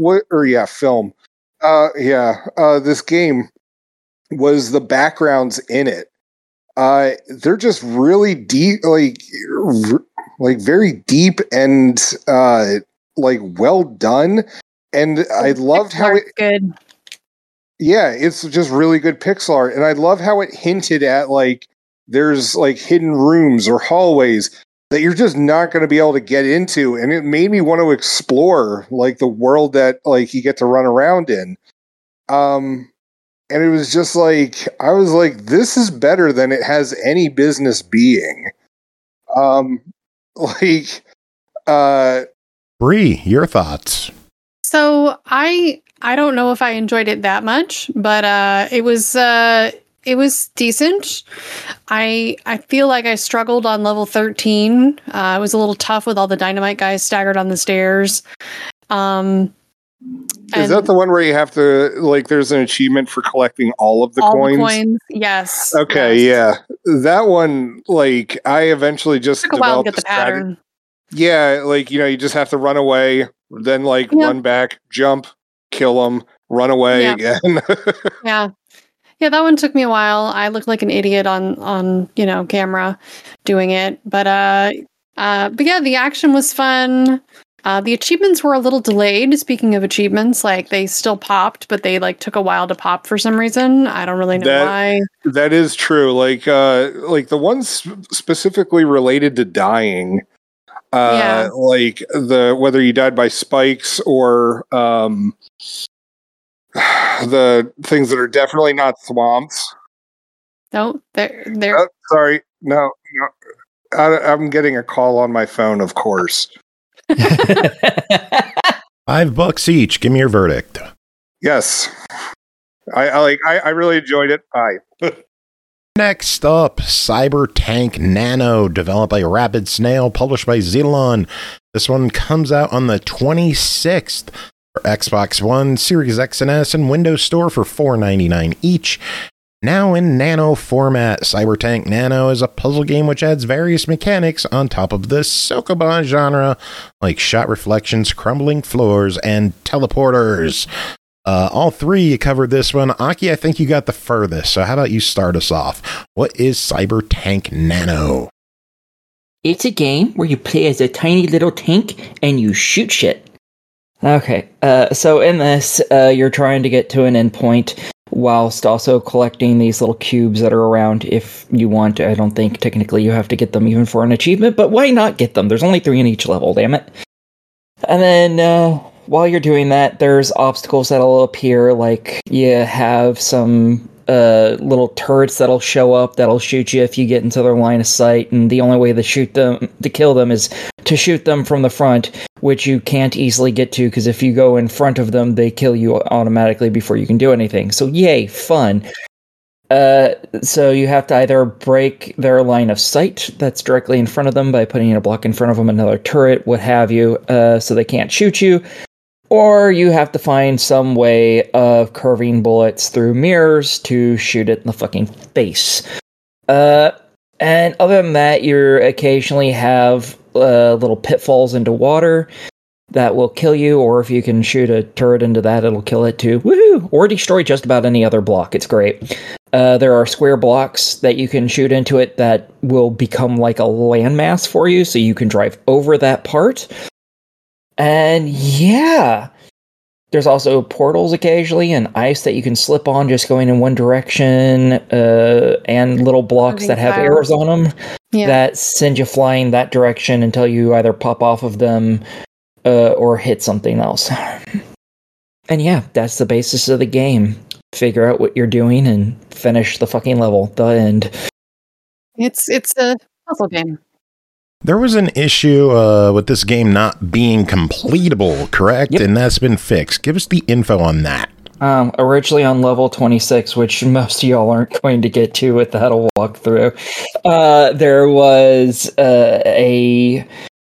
this game was the backgrounds in it. They're just really deep, like very deep and like well done. And I loved how it good. Yeah, it's just really good pixel art, and I love how it hinted at, like, there's, like, hidden rooms or hallways that you're just not going to be able to get into, and it made me want to explore, like, the world that, like, you get to run around in. And it was just like, I was like, this is better than it has any business being. Bree, your thoughts? So I don't know if I enjoyed it that much, but it was decent. I feel like I struggled on level 13. It was a little tough with all the dynamite guys staggered on the stairs. Is that the one where you have to, like, there's an achievement for collecting all of the coins? Yes. Okay, yes. yeah. That one, like, I eventually just It took a while to developed get the pattern. Yeah, like, you just have to run away, then, like, run back, jump, kill them, run away again. Yeah. Yeah, that one took me a while. I looked like an idiot on camera doing it. But yeah, the action was fun. The achievements were a little delayed. Speaking of achievements, like they still popped, but they like took a while to pop for some reason. I don't really know why. That is true. Like the ones specifically related to dying. Like whether you died by spikes or the things that are definitely not swamps. No, they're. Oh, sorry, no. I'm getting a call on my phone, of course. $5 each. Give me your verdict. Yes, I really enjoyed it. Bye. Next up, Cyber Tank Nano, developed by Rapid Snail, published by Xenon. This one comes out on the 26th for Xbox One, Series X and S, and Windows Store for $4.99 each. Now in Nano format, Cyber Tank Nano is a puzzle game which adds various mechanics on top of the Sokoban genre, like shot reflections, crumbling floors, and teleporters. All three, you covered this one. Aki, I think you got the furthest, so how about you start us off? What is Cyber Tank Nano? It's a game where you play as a tiny little tank and you shoot shit. Okay, so in this, you're trying to get to an endpoint whilst also collecting these little cubes that are around if you want. I don't think technically you have to get them even for an achievement, but why not get them? There's only 3 in each level, damn it. And then, while you're doing that, there's obstacles that'll appear, like you have some little turrets that'll show up that'll shoot you if you get into their line of sight, and the only way to kill them is to shoot them from the front, which you can't easily get to, because if you go in front of them, they kill you automatically before you can do anything. So yay, fun. So you have to either break their line of sight that's directly in front of them by putting a block in front of them, another turret, what have you, so they can't shoot you, or you have to find some way of curving bullets through mirrors to shoot it in the fucking face. And other than that, you occasionally have little pitfalls into water that will kill you, or if you can shoot a turret into that, it'll kill it too. Woohoo! Or destroy just about any other block. It's great. There are square blocks that you can shoot into it that will become like a landmass for you, so you can drive over that part. And yeah, there's also portals occasionally and ice that you can slip on just going in one direction, and little blocks that have arrows on them that send you flying that direction until you either pop off of them or hit something else. And yeah, that's the basis of the game. Figure out what you're doing and finish the fucking level. The end. It's a puzzle game. There was an issue with this game not being completable, correct? Yep. And that's been fixed. Give us the info on that. Originally on level 26, which most of y'all aren't going to get to without a walkthrough, there was a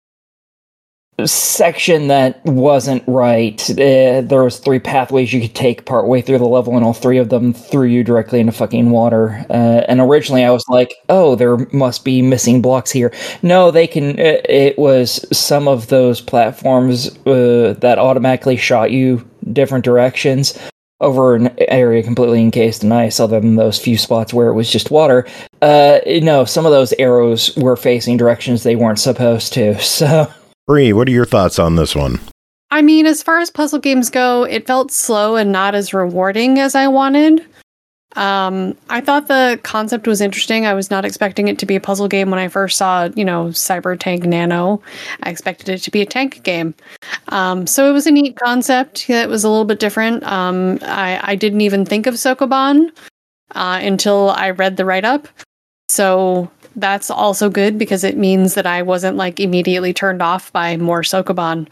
section that wasn't right. There was 3 pathways you could take partway through the level, and all 3 of them threw you directly into fucking water. And originally I was like, oh, there must be missing blocks here. No, they can. It was some of those platforms that automatically shot you different directions over an area completely encased in ice, other than those few spots where it was just water. No, some of those arrows were facing directions they weren't supposed to, so... Bree, what are your thoughts on this one? I mean, as far as puzzle games go, it felt slow and not as rewarding as I wanted. I thought the concept was interesting. I was not expecting it to be a puzzle game when I first saw, Cyber Tank Nano. I expected it to be a tank game. So it was a neat concept. It was a little bit different. I didn't even think of Sokoban until I read the write-up. So that's also good because it means that I wasn't like immediately turned off by more Sokoban.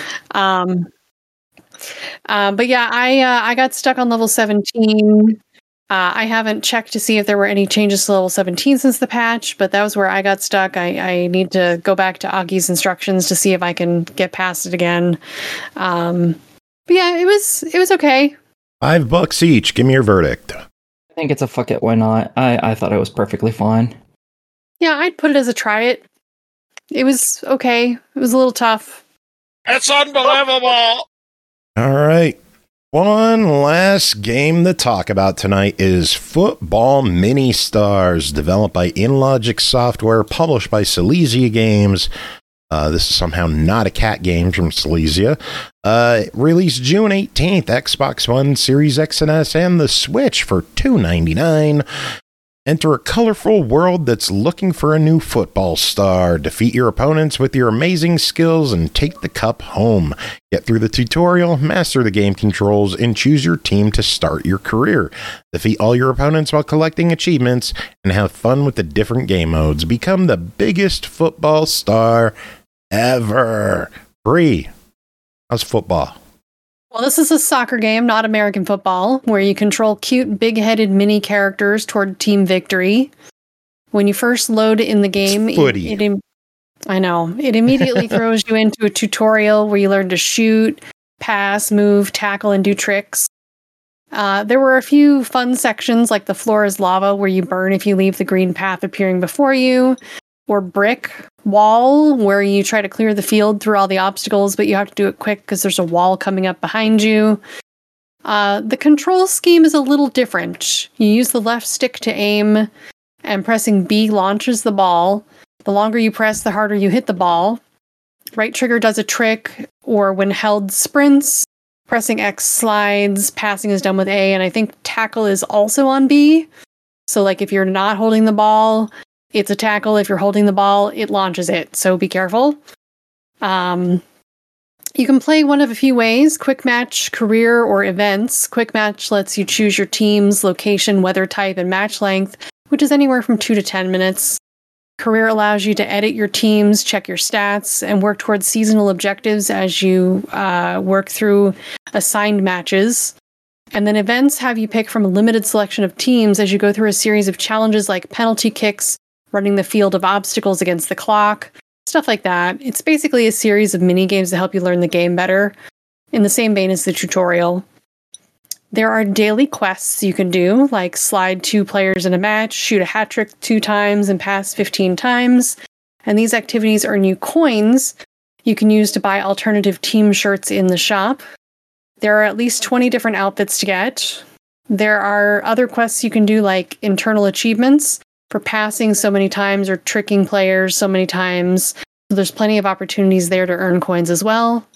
But yeah, I got stuck on level 17. I haven't checked to see if there were any changes to level 17 since the patch, but that was where I got stuck. I need to go back to Augie's instructions to see if I can get past it again. But yeah, it was okay. $5 each. Give me your verdict. I think it's a fuck it, why not? I thought it was perfectly fine. Yeah, I'd put it as a try it. It was okay. It was a little tough. It's unbelievable. All right. One last game to talk about tonight is Football Mini Stars, developed by InLogic Software, published by Silesia Games. This is somehow not a cat game from Silesia. Released June 18th, Xbox One, Series X and S, and the Switch for $2.99. Enter a colorful world that's looking for a new football star. Defeat your opponents with your amazing skills and take the cup home. Get through the tutorial, master the game controls, and choose your team to start your career. Defeat all your opponents while collecting achievements and have fun with the different game modes. Become the biggest football star ever. Bree, how's football? Well, this is a soccer game, not American football, where you control cute, big-headed mini characters toward team victory. When you first load in the game, I know, it immediately throws you into a tutorial where you learn to shoot, pass, move, tackle, and do tricks. There were a few fun sections, like the floor is lava, where you burn if you leave the green path appearing before you, or brick wall, where you try to clear the field through all the obstacles, but you have to do it quick because there's a wall coming up behind you. The control scheme is a little different. You use the left stick to aim, and pressing B launches the ball. The longer you press, the harder you hit the ball. Right trigger does a trick, or when held sprints. Pressing X slides, passing is done with A, and I think tackle is also on B. So like if you're not holding the ball, it's a tackle. If you're holding the ball, it launches it. So be careful. You can play one of a few ways: quick match, career, or events. Quick match lets you choose your teams, location, weather type, and match length, which is anywhere from 2 to 10 minutes. Career allows you to edit your teams, check your stats, and work towards seasonal objectives as you work through assigned matches. And then events have you pick from a limited selection of teams as you go through a series of challenges like penalty kicks, running the field of obstacles against the clock, stuff like that. It's basically a series of mini games to help you learn the game better, in the same vein as the tutorial. There are daily quests you can do, like slide 2 players in a match, shoot a hat trick 2 times, and pass 15 times. And these activities earn you coins you can use to buy alternative team shirts in the shop. There are at least 20 different outfits to get. There are other quests you can do, like internal achievements for passing so many times or tricking players so many times. So there's plenty of opportunities there to earn coins as well.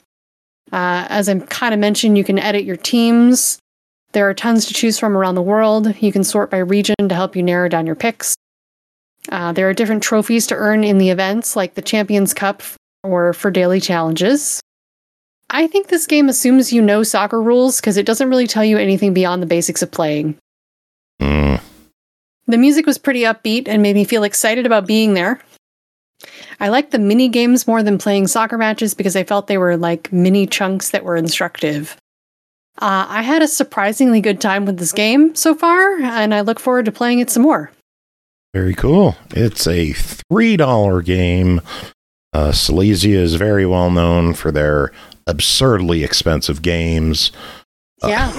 As I kind of mentioned, you can edit your teams. There are tons to choose from around the world. You can sort by region to help you narrow down your picks. There are different trophies to earn in the events, like the Champions Cup or for daily challenges. I think this game assumes you know soccer rules because it doesn't really tell you anything beyond the basics of playing. The music was pretty upbeat and made me feel excited about being there. I liked the mini games more than playing soccer matches because I felt they were like mini chunks that were instructive. I had a surprisingly good time with this game so far, and I look forward to playing it some more. Very cool. It's a $3 game. Silesia is very well known for their absurdly expensive games. Yeah.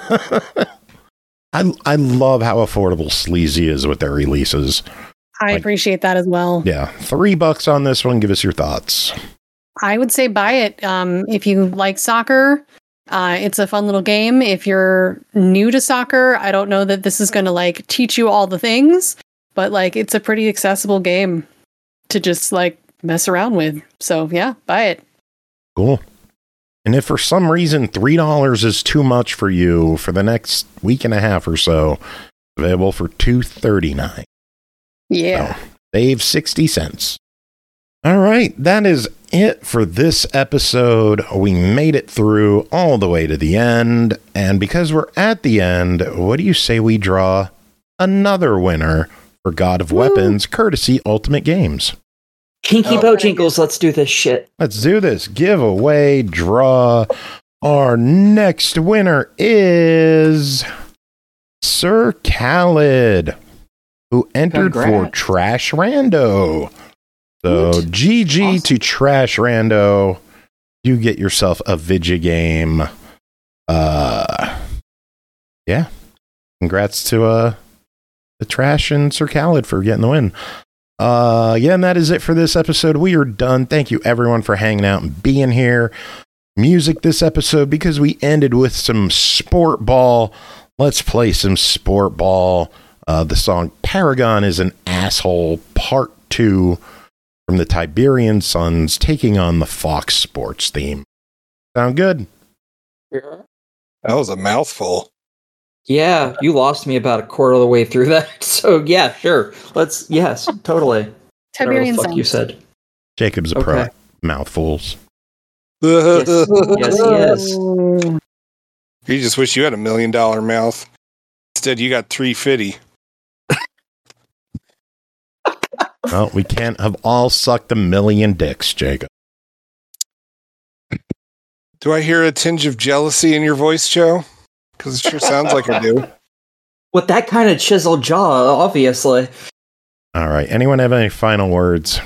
I love how affordable Silesia is with their releases. I appreciate that as well. Yeah. $3 on this one. Give us your thoughts. I would say buy it. If you like soccer, it's a fun little game. If you're new to soccer, I don't know that this is going to like teach you all the things, but like it's a pretty accessible game to just like mess around with. So yeah, buy it. Cool. And if for some reason $3 is too much for you for the next week and a half or so, available for $2.39. Yeah. So, save 60 cents. All right, that is it for this episode. We made it through all the way to the end. And because we're at the end, what do you say we draw another winner for God of Weapons, courtesy Ultimate Games. Kinky Bojangles, let's do this shit. Let's do this. Giveaway draw. Our next winner is Sir Khaled, who entered for Trash Rando. So GG to Trash Rando. You get yourself a Vidya game. Yeah. Congrats to the Trash and Sir Khaled for getting the win. Yeah, and that is it for this episode. We are done. Thank you everyone for hanging out and being here. Music this episode because we ended with some sport ball. Let's play some sport ball. The song Paragon is an Asshole Part 2 from the Tiberian Suns taking on the Fox Sports theme. Sound good? That was a mouthful. Yeah, you lost me about a quarter of the way through that. So yeah, sure. Yes, totally. Tiberian Fuck Suns. you said. Jacob's a pro. Mouthfuls. Yes, yes. You just wish you had $1 million mouth. Instead, you got 350. Well, we can't have all sucked 1 million dicks, Jacob. Do I hear a tinge of jealousy in your voice, Joe? Because it sure sounds like I do. With that kind of chiseled jaw, obviously. All right. Anyone have any final words?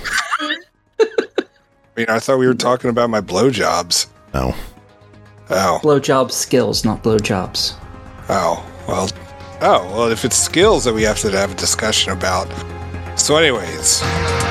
I mean, I thought we were talking about my blowjobs. No. Oh. Blowjob skills, not blowjobs. Oh, well, if it's skills that we have to have a discussion about. So anyways,